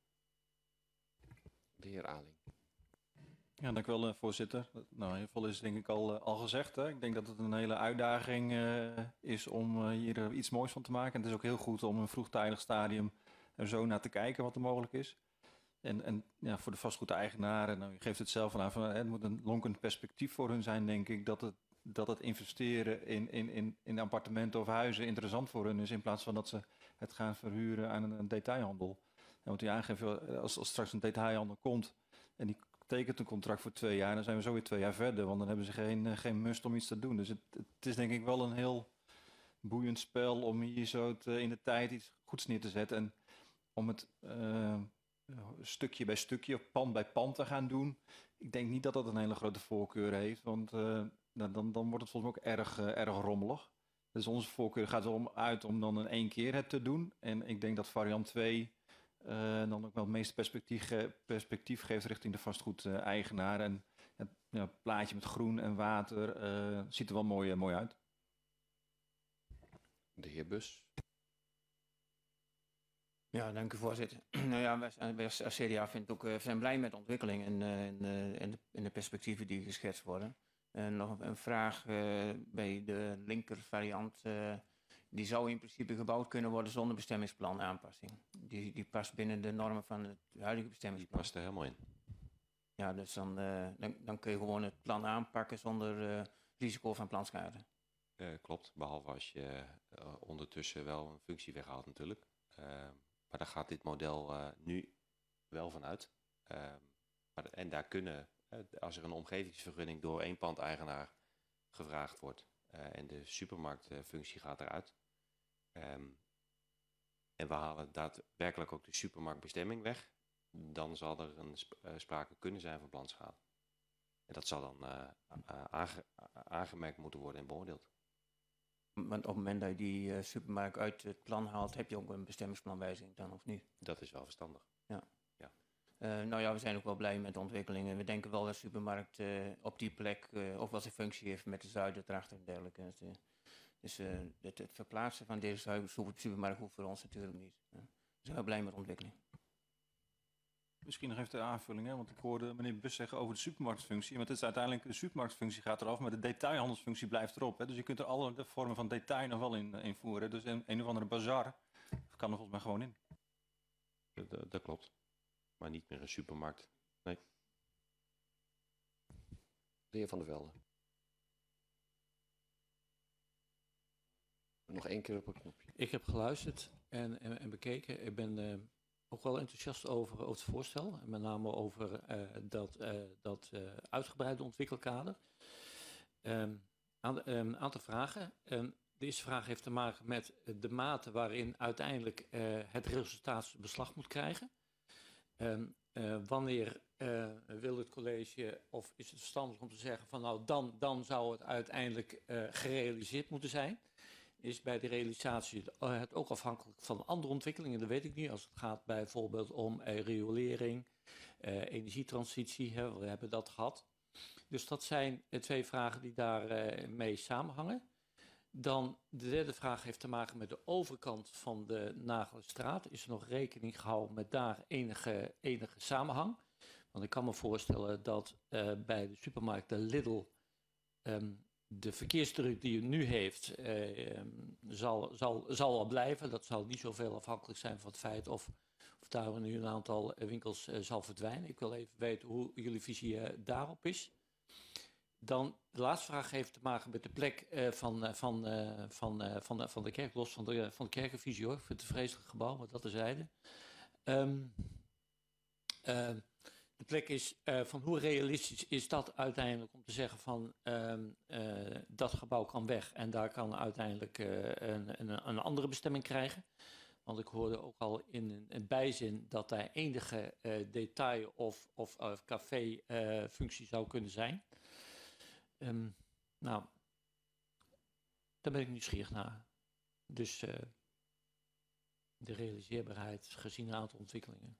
De heer Aling.
Ja, dank u wel, voorzitter. Nou, heel veel is denk ik al, uh, al gezegd. Hè. Ik denk dat het een hele uitdaging uh, is om uh, hier uh, iets moois van te maken. En het is ook heel goed om een vroegtijdig stadium er zo naar te kijken wat er mogelijk is. En, en ja, voor de vastgoedeigenaren, nou, je geeft het zelf aan, van, het moet een lonkend perspectief voor hun zijn, denk ik, dat het dat het investeren in, in, in, in appartementen of huizen interessant voor hun is, in plaats van dat ze het gaan verhuren aan een, een detailhandel. En wat u aangeeft, als, als straks een detailhandel komt en die tekent een contract voor twee jaar, dan zijn we zo weer twee jaar verder, want dan hebben ze geen, geen must om iets te doen. Dus het, het is denk ik wel een heel boeiend spel om hier zo te, in de tijd iets goeds neer te zetten en om het uh, stukje bij stukje, of pand bij pand te gaan doen. Ik denk niet dat dat een hele grote voorkeur heeft, want uh, Nou, dan, dan wordt het volgens mij ook erg, uh, erg rommelig. Dus onze voorkeur gaat erom uit om dan in één keer het te doen. En ik denk dat variant twee uh, dan ook wel het meeste perspectief, ge- perspectief geeft richting de vastgoedeigenaar. Uh, en het ja, plaatje met groen en water uh, ziet er wel mooi, uh, mooi uit.
De heer Bus.
Ja, dank u voorzitter. Nou ja, wij, wij als C D A vindt ook, uh, zijn blij met de ontwikkeling en, uh, en, uh, en, de, en de perspectieven die geschetst worden. En nog een vraag uh, bij de linker variant. Uh, die zou in principe gebouwd kunnen worden zonder bestemmingsplan aanpassing. Die, die past binnen de normen van het huidige bestemmingsplan.
Die past er helemaal in.
Ja, dus dan, uh, dan, dan kun je gewoon het plan aanpakken zonder uh, risico van planschade.
Uh, klopt, behalve als je uh, ondertussen wel een functie weghaalt natuurlijk. Uh, maar daar gaat dit model uh, nu wel van uit. Uh, maar de, en daar kunnen... Als er een omgevingsvergunning door één pandeigenaar gevraagd wordt uh, en de supermarktfunctie gaat eruit. Um, en we halen daadwerkelijk ook de supermarktbestemming weg, dan zal er een sp- uh, sprake kunnen zijn van planschade. En dat zal dan uh, uh, aange- aangemerkt moeten worden en beoordeeld.
Want op het moment dat je die uh, supermarkt uit het plan haalt, heb je ook een bestemmingsplanwijziging dan of niet?
Dat is wel verstandig.
Ja.
Ja.
Uh, nou ja, we zijn ook wel blij met de ontwikkelingen. We denken wel dat de supermarkt uh, op die plek uh, ook wel zijn functie heeft met de Zuiderdracht en dergelijke. Dus, uh, dus uh, het, het verplaatsen van deze supermarkt hoeft voor ons natuurlijk niet. Uh, we zijn wel blij met de ontwikkeling.
Misschien nog even de aanvulling, hè? Want ik hoorde meneer Bus zeggen over de supermarktfunctie. Want het is uiteindelijk, de supermarktfunctie gaat eraf, maar de detailhandelsfunctie blijft erop. Hè? Dus je kunt er alle vormen van detail nog wel in invoeren. Dus een, een of andere bazaar kan er volgens mij gewoon in.
Dat, dat, dat klopt. Maar niet meer een supermarkt. Nee.
De heer Van der Velde. Nog één keer op het knopje.
Ik heb geluisterd en, en, en bekeken. Ik ben uh, ook wel enthousiast over, over het voorstel. Met name over uh, dat, uh, dat uh, uitgebreide ontwikkelkader. Um, aan, um, aantal vragen. Um, de eerste vraag heeft te maken met de mate waarin uiteindelijk uh, het resultaat beslag moet krijgen. Um, uh, wanneer uh, wil het college of is het verstandig om te zeggen van nou dan, dan zou het uiteindelijk uh, gerealiseerd moeten zijn. Is bij de realisatie het ook afhankelijk van andere ontwikkelingen, dat weet ik niet. Als het gaat bijvoorbeeld om uh, riolering, uh, energietransitie, hè, we hebben dat gehad. Dus dat zijn uh, twee vragen die daarmee uh, mee samenhangen. Dan de derde vraag heeft te maken met de overkant van de Nagelenstraat. Is er nog rekening gehouden met daar enige, enige samenhang? Want ik kan me voorstellen dat uh, bij de supermarkt de Lidl um, de verkeersdruk die u nu heeft, uh, um, zal, zal, zal wel blijven. Dat zal niet zoveel afhankelijk zijn van het feit of, of daar nu een aantal winkels uh, zal verdwijnen. Ik wil even weten hoe jullie visie uh, daarop is. Dan de laatste vraag heeft te maken met de plek uh, van, uh, van, uh, van, uh, van, uh, van de kerk, los van de, van de kerkenvisie hoor. Ik vind het een vreselijk gebouw, maar dat terzijde. Um, uh, de plek is uh, van hoe realistisch is dat uiteindelijk om te zeggen van um, uh, dat gebouw kan weg en daar kan uiteindelijk uh, een, een, een andere bestemming krijgen. Want ik hoorde ook al in een bijzin dat daar enige uh, detail of, of uh, café uh, functie zou kunnen zijn. Um, nou, daar ben ik nieuwsgierig naar. Dus uh, de realiseerbaarheid gezien een aantal ontwikkelingen.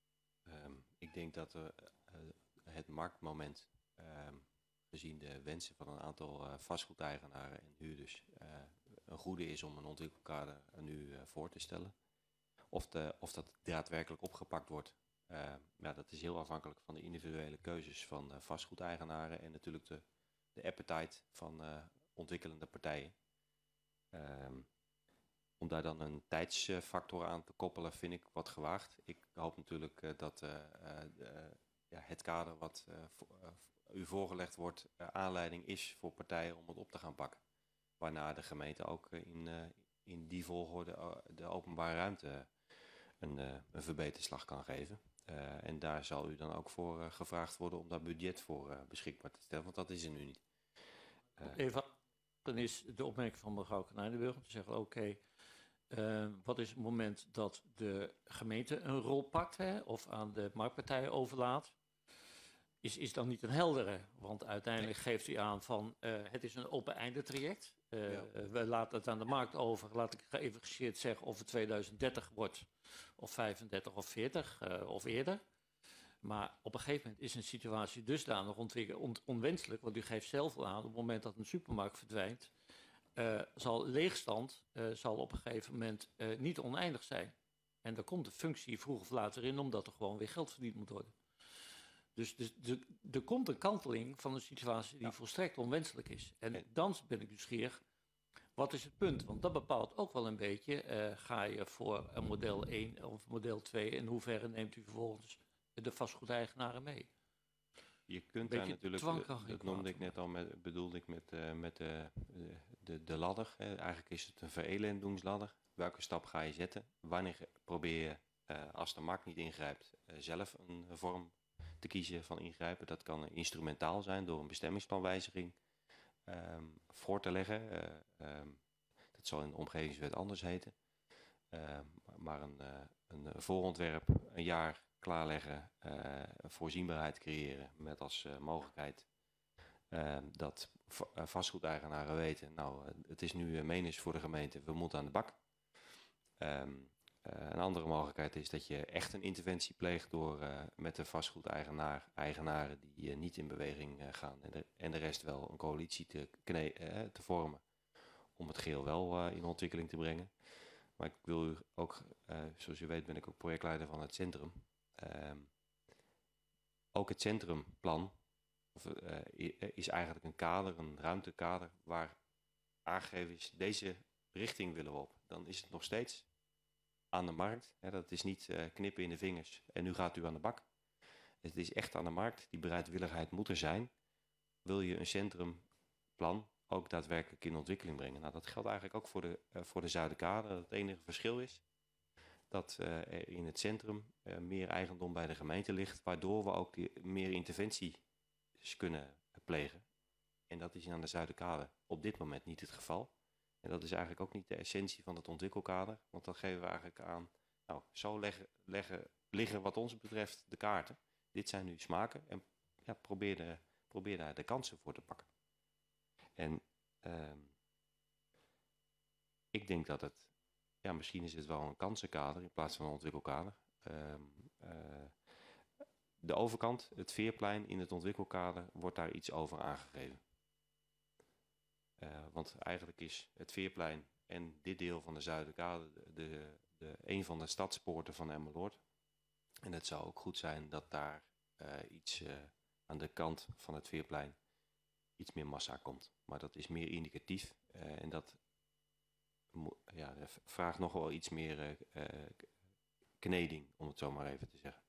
Um, ik denk dat uh, uh, het marktmoment, um, gezien de wensen van een aantal uh, vastgoedeigenaren en huurders, uh, een goede is om een ontwikkelkader nu uh, voor te stellen. Of, de, of dat daadwerkelijk opgepakt wordt, uh, ja, dat is heel afhankelijk van de individuele keuzes van uh, vastgoedeigenaren en natuurlijk de de appetite van uh, ontwikkelende partijen. Um, om daar dan een tijdsfactor aan te koppelen vind ik wat gewaagd. Ik hoop natuurlijk uh, dat uh, uh, de, ja, het kader wat uh, vo, uh, u voorgelegd wordt uh, aanleiding is voor partijen om het op te gaan pakken. Waarna de gemeente ook uh, in, uh, in die volgorde uh, de openbare ruimte een, uh, een verbeterslag kan geven. Uh, en daar zal u dan ook voor uh, gevraagd worden om daar budget voor uh, beschikbaar te stellen, want dat is er nu niet. Uh,
Even, dan is de opmerking van mevrouw Kanijnenburg om te zeggen, oké, okay, uh, wat is het moment dat de gemeente een rol pakt hè, of aan de marktpartijen overlaat? Is, is dan niet een heldere, want uiteindelijk nee. geeft u aan van uh, het is een open einde traject. Uh, ja. uh, we laten het aan de markt over, laat ik even gescheerd zeggen of het tweeduizend dertig wordt of vijfendertig of veertig uh, of eerder. Maar op een gegeven moment is een situatie dusdanig on- onwenselijk, want u geeft zelf al aan, op het moment dat een supermarkt verdwijnt, uh, zal leegstand uh, zal op een gegeven moment uh, niet oneindig zijn. En daar komt de functie vroeg of later in, omdat er gewoon weer geld verdiend moet worden. Dus, dus de, er komt een kanteling van een situatie die ja. volstrekt onwenselijk is. En nee. dan ben ik nieuwsgierig, wat is het punt? Want dat bepaalt ook wel een beetje, uh, ga je voor een model één of model twee, in hoeverre neemt u vervolgens de vastgoedeigenaren mee?
Je kunt daar natuurlijk, dat noemde ik net al, met, bedoelde ik met, uh, met de, de, de ladder. Hè. Eigenlijk is het een verelendingsladder. Welke stap ga je zetten? Wanneer probeer je, uh, als de markt niet ingrijpt, uh, zelf een vorm te kiezen van ingrijpen? Dat kan instrumentaal zijn door een bestemmingsplanwijziging um, voor te leggen. Uh, um, dat zal in de omgevingswet anders heten. Uh, maar een, uh, een voorontwerp, een jaar klaarleggen, uh, voorzienbaarheid creëren met als uh, mogelijkheid uh, dat v- uh, vastgoedeigenaren weten, nou uh, het is nu uh, menens voor de gemeente, we moeten aan de bak. Um, uh, een andere mogelijkheid is dat je echt een interventie pleegt door uh, met de vastgoedeigenaar, eigenaren die uh, niet in beweging uh, gaan en de, en de rest wel een coalitie te, kne- uh, te vormen om het geheel wel uh, in ontwikkeling te brengen. Maar ik wil u ook, uh, zoals u weet ben ik ook projectleider van het centrum. Um, ook het centrumplan of, uh, is eigenlijk een kader, een ruimtekader waar aangegeven is, deze richting willen we op. Dan is het nog steeds aan de markt. Hè, dat is niet uh, knippen in de vingers en nu gaat u aan de bak. Het is echt aan de markt. Die bereidwilligheid moet er zijn. wil je een centrumplan ook daadwerkelijk in ontwikkeling brengen. Nou, dat geldt eigenlijk ook voor de, uh, voor de Zuiderkade. Het enige verschil is dat uh, er in het centrum uh, meer eigendom bij de gemeente ligt, waardoor we ook die, meer interventies kunnen plegen. En dat is aan de Zuiderkade op dit moment niet het geval. En dat is eigenlijk ook niet de essentie van het ontwikkelkader, want dat geven we eigenlijk aan. Nou, zo leggen, leggen, liggen wat ons betreft de kaarten. Dit zijn nu smaken en ja, probeer, de, probeer daar de kansen voor te pakken. En uh, ik denk dat het, ja, misschien is het wel een kansenkader in plaats van een ontwikkelkader. Uh, uh, de overkant, het Veerplein in het ontwikkelkader, wordt daar iets over aangegeven. Uh, want eigenlijk is het Veerplein en dit deel van de Zuiderkade de, de, de, een van de stadspoorten van Emmeloord. En het zou ook goed zijn dat daar uh, iets uh, aan de kant van het Veerplein iets meer massa komt. Maar dat is meer indicatief uh, en dat ja, vraagt nog wel iets meer uh, uh, kneding, om het zo maar even te zeggen.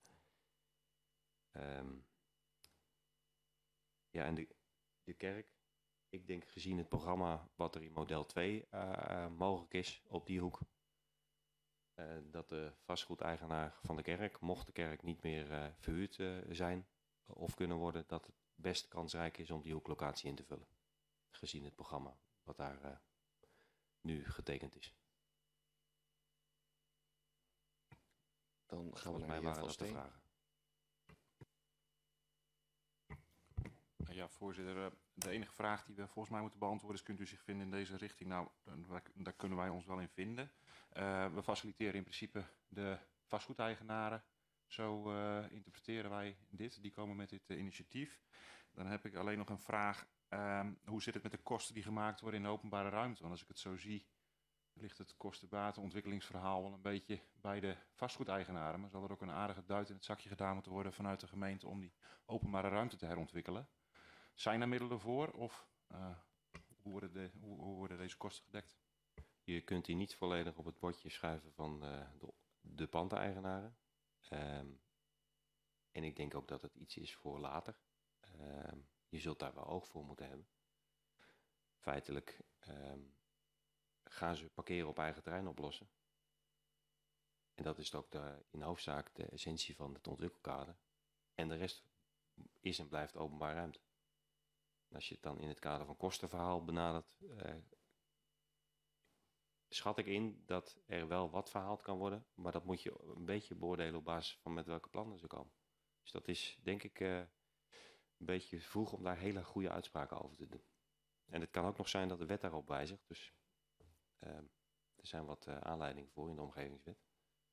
Um, ja, en de, de kerk, ik denk gezien het programma wat er in model twee uh, mogelijk is op die hoek, uh, dat de vastgoedeigenaar van de kerk, mocht de kerk niet meer uh, verhuurd uh, zijn of kunnen worden, dat het best kansrijk is om die hoeklocatie in te vullen. Gezien het programma wat daar uh, nu getekend is.
Dan gaan we naar
mij
de heer
waren
Van
dat de
Steen.
vragen.
Ja, voorzitter. De enige vraag die we volgens mij moeten beantwoorden is: kunt u zich vinden in deze richting? Nou, daar kunnen wij ons wel in vinden. Uh, we faciliteren in principe de vastgoedeigenaren. Zo uh, interpreteren wij dit. Die komen met dit uh, initiatief. Dan heb ik alleen nog een vraag. Um, hoe zit het met de kosten die gemaakt worden in de openbare ruimte? Want als ik het zo zie, ligt het kosten-baten-ontwikkelingsverhaal wel een beetje bij de vastgoedeigenaren. Maar zal er ook een aardige duit in het zakje gedaan moeten worden vanuit de gemeente om die openbare ruimte te herontwikkelen? Zijn er middelen voor of uh, hoe, worden de, hoe, hoe worden deze kosten gedekt?
Je kunt die niet volledig op het bordje schuiven van uh, de, de pandeigenaren. Um, en ik denk ook dat het iets is voor later. Um, je zult daar wel oog voor moeten hebben. Feitelijk um, gaan ze parkeren op eigen terrein oplossen. En dat is ook de, in hoofdzaak de essentie van het ontwikkelkader. En de rest is en blijft openbaar ruimte. En als je het dan in het kader van kostenverhaal benadert, uh, schat ik in dat er wel wat verhaald kan worden, maar dat moet je een beetje beoordelen op basis van met welke plannen ze komen. Dus dat is denk ik uh, een beetje vroeg om daar hele goede uitspraken over te doen. En het kan ook nog zijn dat de wet daarop wijzigt, dus uh, er zijn wat uh, aanleidingen voor in de omgevingswet.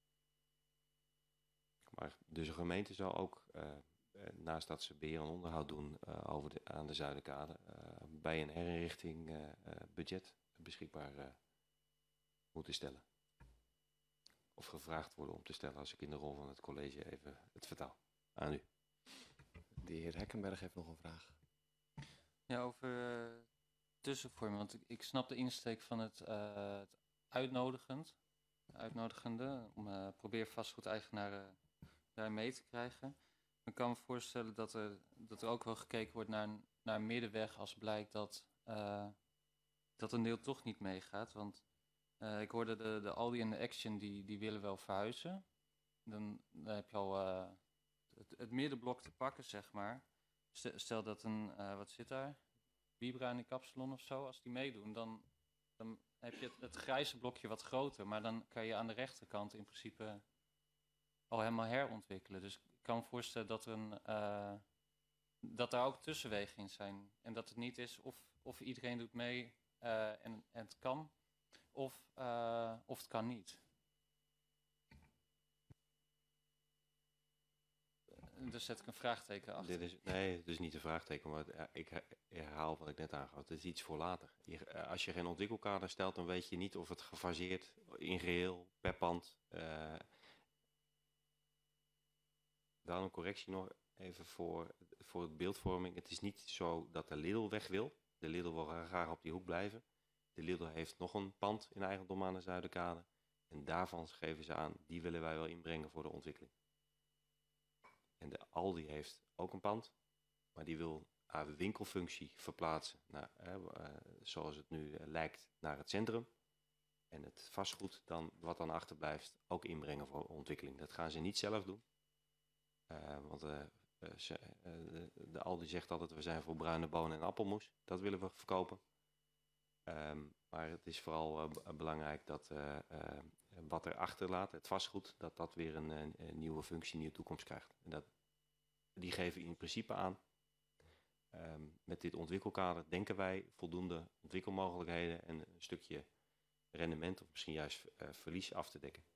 Maar dus de gemeente zal ook, uh, naast dat ze beheer en onderhoud doen uh, over de, aan de Zuiderkade, uh, bij een herinrichting uh, uh, budget beschikbaar uh, moeten stellen. Of gevraagd worden om te stellen, als ik in de rol van het college even het vertaal. Aan u.
De heer Hekkenberg heeft nog een vraag.
Ja, over uh, tussenvorming. Want ik, ik snap de insteek van het, uh, het uitnodigend, uitnodigende, om uh, probeer vastgoedeigenaren daar mee te krijgen. Ik kan me voorstellen dat er, dat er ook wel gekeken wordt naar een, naar een middenweg als blijkt dat, uh, dat een deel toch niet meegaat. Want uh, ik hoorde de, de Aldi en de Action, die, die willen wel verhuizen. Dan, dan heb je al uh, het, het middenblok te pakken, zeg maar. Stel dat een, uh, wat zit daar? Vibra en de Kapsalon of zo, als die meedoen, dan, dan heb je het, het grijze blokje wat groter. Maar dan kan je aan de rechterkant in principe al helemaal herontwikkelen. Dus ik kan me voorstellen dat er een, uh, dat daar ook tussenwegen in zijn. En dat het niet is of, of iedereen doet mee uh, en, en het kan, of, uh, of het kan niet. Dus zet ik een vraagteken achter.
Dit is, nee, het is niet een vraagteken, maar het, ik herhaal wat ik net aangaf. Het is iets voor later. Je, als je geen ontwikkelkader stelt, dan weet je niet of het gefaseerd, in geheel, per pand. Uh, dan een correctie nog even voor, voor het beeldvorming. Het is niet zo dat de Lidl weg wil. De Lidl wil graag op die hoek blijven. De Lidl heeft nog een pand in eigendom aan de Zuiderkade. En daarvan geven ze aan, die willen wij wel inbrengen voor de ontwikkeling. En de Aldi heeft ook een pand, maar die wil haar winkelfunctie verplaatsen, naar, uh, uh, zoals het nu uh, lijkt, naar het centrum. En het vastgoed, dan, wat dan achterblijft, ook inbrengen voor ontwikkeling. Dat gaan ze niet zelf doen. Uh, want uh, uh, ze, uh, de, de Aldi zegt altijd, we zijn voor bruine bonen en appelmoes. Dat willen we verkopen. Um, maar het is vooral uh, belangrijk dat uh, uh, wat er achterlaat, het vastgoed, dat dat weer een, een, een nieuwe functie, een nieuwe toekomst krijgt. En dat, die geven in principe aan. Um, met dit ontwikkelkader denken wij voldoende ontwikkelmogelijkheden en een stukje rendement of misschien juist uh, verlies af te dekken.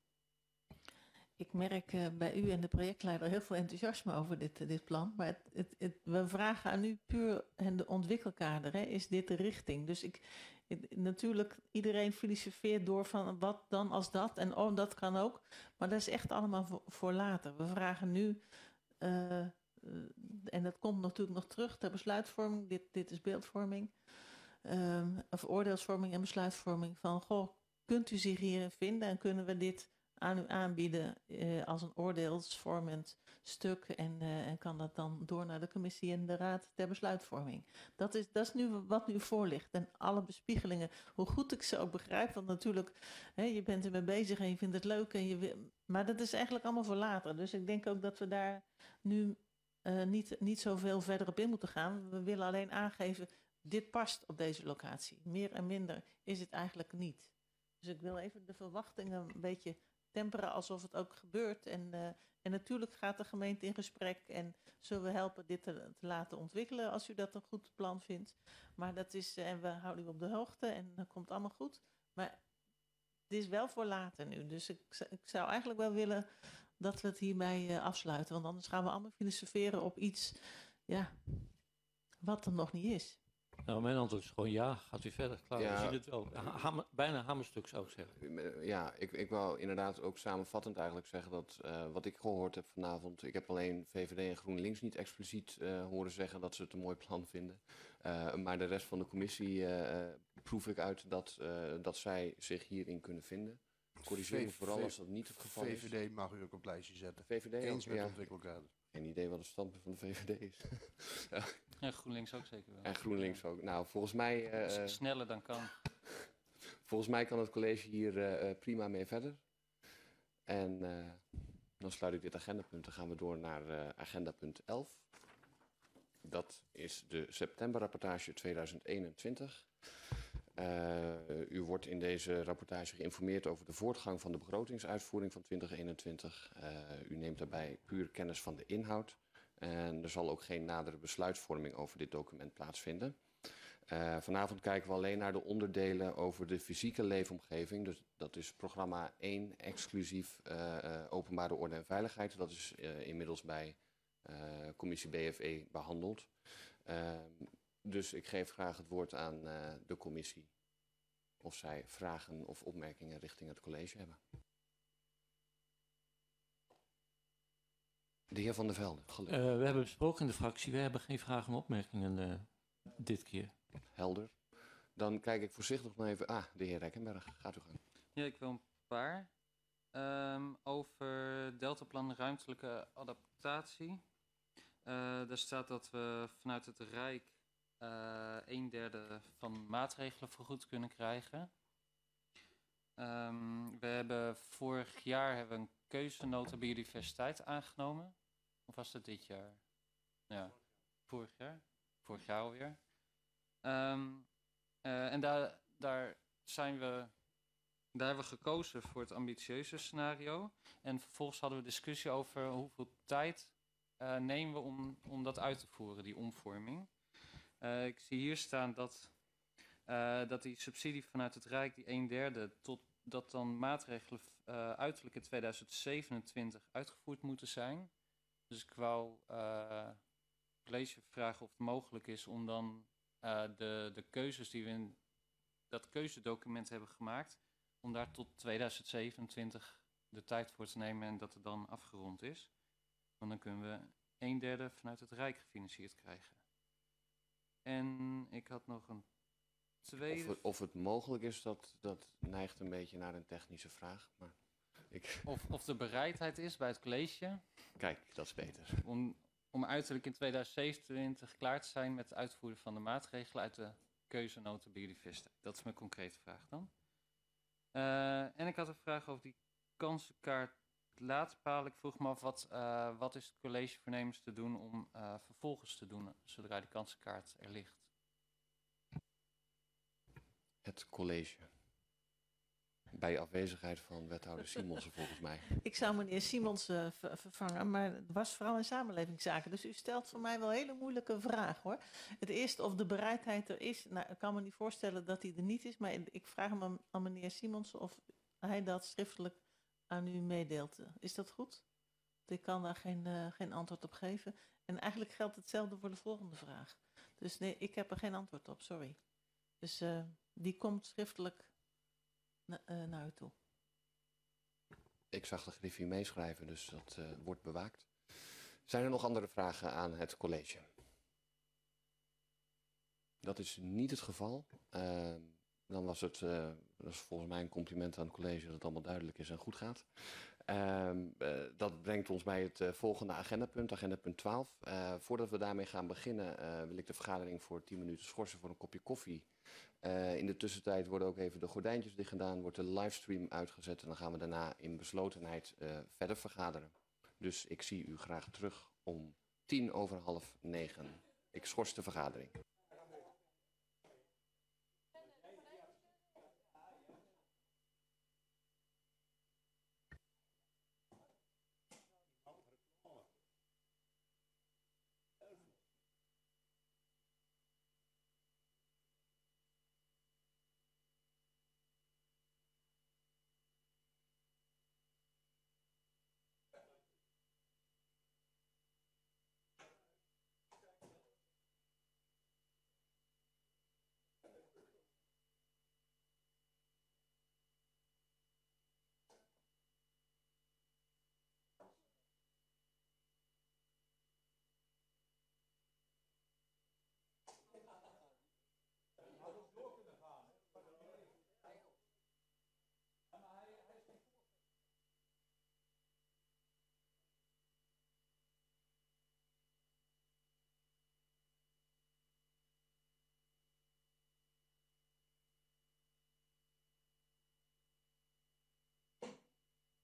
Ik merk uh, bij u en de projectleider heel veel enthousiasme over dit, uh, dit plan. Maar het, het, het, we vragen aan u puur en de ontwikkelkader, hè, is dit de richting? Dus ik, het, natuurlijk, iedereen filosofeert door van wat dan als dat en oh, dat kan ook. Maar dat is echt allemaal voor, voor later. We vragen nu, uh, uh, en dat komt natuurlijk nog terug ter besluitvorming, dit, dit is beeldvorming, um, of oordeelsvorming en besluitvorming, van goh, kunt u zich hierin vinden en kunnen we dit aan u aanbieden uh, als een oordeelsvormend stuk en, uh, en kan dat dan door naar de commissie en de raad ter besluitvorming. Dat is, dat is nu wat nu voor ligt. En alle bespiegelingen, hoe goed ik ze ook begrijp, want natuurlijk, hè, je bent ermee bezig en je vindt het leuk, en je wil, maar dat is eigenlijk allemaal voor later. Dus ik denk ook dat we daar nu uh, niet, niet zoveel verder op in moeten gaan. We willen alleen aangeven, dit past op deze locatie. Meer en minder is het eigenlijk niet. Dus ik wil even de verwachtingen een beetje temperen alsof het ook gebeurt. En, uh, en natuurlijk gaat de gemeente in gesprek en zullen we helpen dit te, te laten ontwikkelen als u dat een goed plan vindt. Maar dat is, uh, en we houden u op de hoogte en dat komt allemaal goed. Maar het is wel voor later nu. Dus ik, ik zou eigenlijk wel willen dat we het hierbij uh, afsluiten. Want anders gaan we allemaal filosoferen op iets, ja, wat er nog niet is.
Nou, mijn antwoord is gewoon ja, gaat u verder. Klaar,
Ja.
we zien het wel. Ha- hamer, bijna hamerstuk zou ik zeggen.
Ja, ik, ik wou inderdaad ook samenvattend eigenlijk zeggen dat uh, wat ik gehoord heb vanavond, ik heb alleen V V D en GroenLinks niet expliciet uh, horen zeggen dat ze het een mooi plan vinden. Uh, maar de rest van de commissie uh, proef ik uit dat, uh, dat zij zich hierin kunnen vinden. Corrigeer me vooral als dat niet het geval is.
V V D mag u ook op lijstje zetten.
V V D
Eens
ook,
met
ja.
ontwikkelkader.
Geen idee wat het standpunt van de V V D is. Ja.
En GroenLinks ook zeker wel.
En GroenLinks ook. Nou, volgens mij... Uh,
Sneller dan kan.
Volgens mij kan het college hier uh, prima mee verder. En uh, dan sluit ik dit agendapunt. Dan gaan we door naar uh, agendapunt elf. Dat is de septemberrapportage tweeduizend eenentwintig. Uh, u wordt in deze rapportage geïnformeerd over de voortgang van de begrotingsuitvoering van twintig eenentwintig. Uh, u neemt daarbij puur kennis van de inhoud. En er zal ook geen nadere besluitvorming over dit document plaatsvinden. Uh, vanavond kijken we alleen naar de onderdelen over de fysieke leefomgeving. Dus dat is programma één, exclusief uh, uh, openbare orde en veiligheid. Dat is uh, inmiddels bij uh, commissie B F E behandeld. Uh, dus ik geef graag het woord aan uh, de commissie of zij vragen of opmerkingen richting het college hebben. De heer Van der Velde, gelukkig.
Uh, we hebben besproken in de fractie, we hebben geen vragen en opmerkingen uh, dit keer.
Helder. Dan kijk ik voorzichtig nog even... Ah, de heer Rijkenberg, gaat u gang.
Ja, ik wil een paar. Um, over Deltaplan ruimtelijke adaptatie. Uh, daar staat dat we vanuit het Rijk uh, een derde van maatregelen vergoed kunnen krijgen. Um, we hebben vorig jaar hebben we een keuzenota biodiversiteit aangenomen. Of was dat dit jaar? Ja, vorig jaar. Vorig jaar alweer. Um, uh, en daar, daar zijn we... Daar hebben we gekozen voor het ambitieuze scenario. En vervolgens hadden we discussie over hoeveel tijd uh, nemen we om, om dat uit te voeren, die omvorming. Uh, ik zie hier staan dat, uh, dat die subsidie vanuit het Rijk, die een derde, tot dat dan maatregelen uh, uiterlijk in tweeduizend zevenentwintig uitgevoerd moeten zijn. Dus ik wou uh, het college vragen of het mogelijk is om dan uh, de, de keuzes die we in dat keuzedocument hebben gemaakt, om daar tot tweeduizend zevenentwintig de tijd voor te nemen en dat het dan afgerond is. Want dan kunnen we een derde vanuit het Rijk gefinancierd krijgen. En ik had nog een tweede...
Of het, of het mogelijk is, dat, dat neigt een beetje naar een technische vraag. Maar ik...
of, of de bereidheid is bij het college.
Kijk, dat is beter.
Om, om uiterlijk in tweeduizend zevenentwintig klaar te zijn met het uitvoeren van de maatregelen uit de keuzenota biodiversiteit. Dat is mijn concrete vraag dan. Uh, en ik had een vraag over die kansenkaart laadpaal. Ik vroeg me af, wat, uh, wat is het college voornemens te doen om uh, vervolgens te doen zodra die kansenkaart er ligt?
Het college. Bij afwezigheid van wethouder Simonsen volgens mij.
Ik zou meneer Simonsen uh, ver vervangen, maar het was vooral in samenlevingszaken. Dus u stelt voor mij wel een hele moeilijke vraag, hoor. Het eerste, of de bereidheid er is. Nou, ik kan me niet voorstellen dat die er niet is, maar ik vraag hem aan meneer Simonsen of hij dat schriftelijk aan u meedeelt. Is dat goed? Ik kan daar geen, uh, geen antwoord op geven. En eigenlijk geldt hetzelfde voor de volgende vraag. Dus nee, ik heb er geen antwoord op, sorry. Dus uh, die komt schriftelijk na, uh, naar u toe.
Ik zag de griffie meeschrijven, dus dat uh, wordt bewaakt. Zijn er nog andere vragen aan het college? Dat is niet het geval. Uh, dan was het, uh, dat is volgens mij een compliment aan het college dat het allemaal duidelijk is en goed gaat. Uh, uh, dat brengt ons bij het uh, volgende agendapunt, agendapunt twaalf. Uh, voordat we daarmee gaan beginnen uh, wil ik de vergadering voor tien minuten schorsen voor een kopje koffie. Uh, in de tussentijd worden ook even de gordijntjes dicht gedaan, wordt de livestream uitgezet en dan gaan we daarna in beslotenheid uh, verder vergaderen. Dus ik zie u graag terug om tien over half negen. Ik schors de vergadering.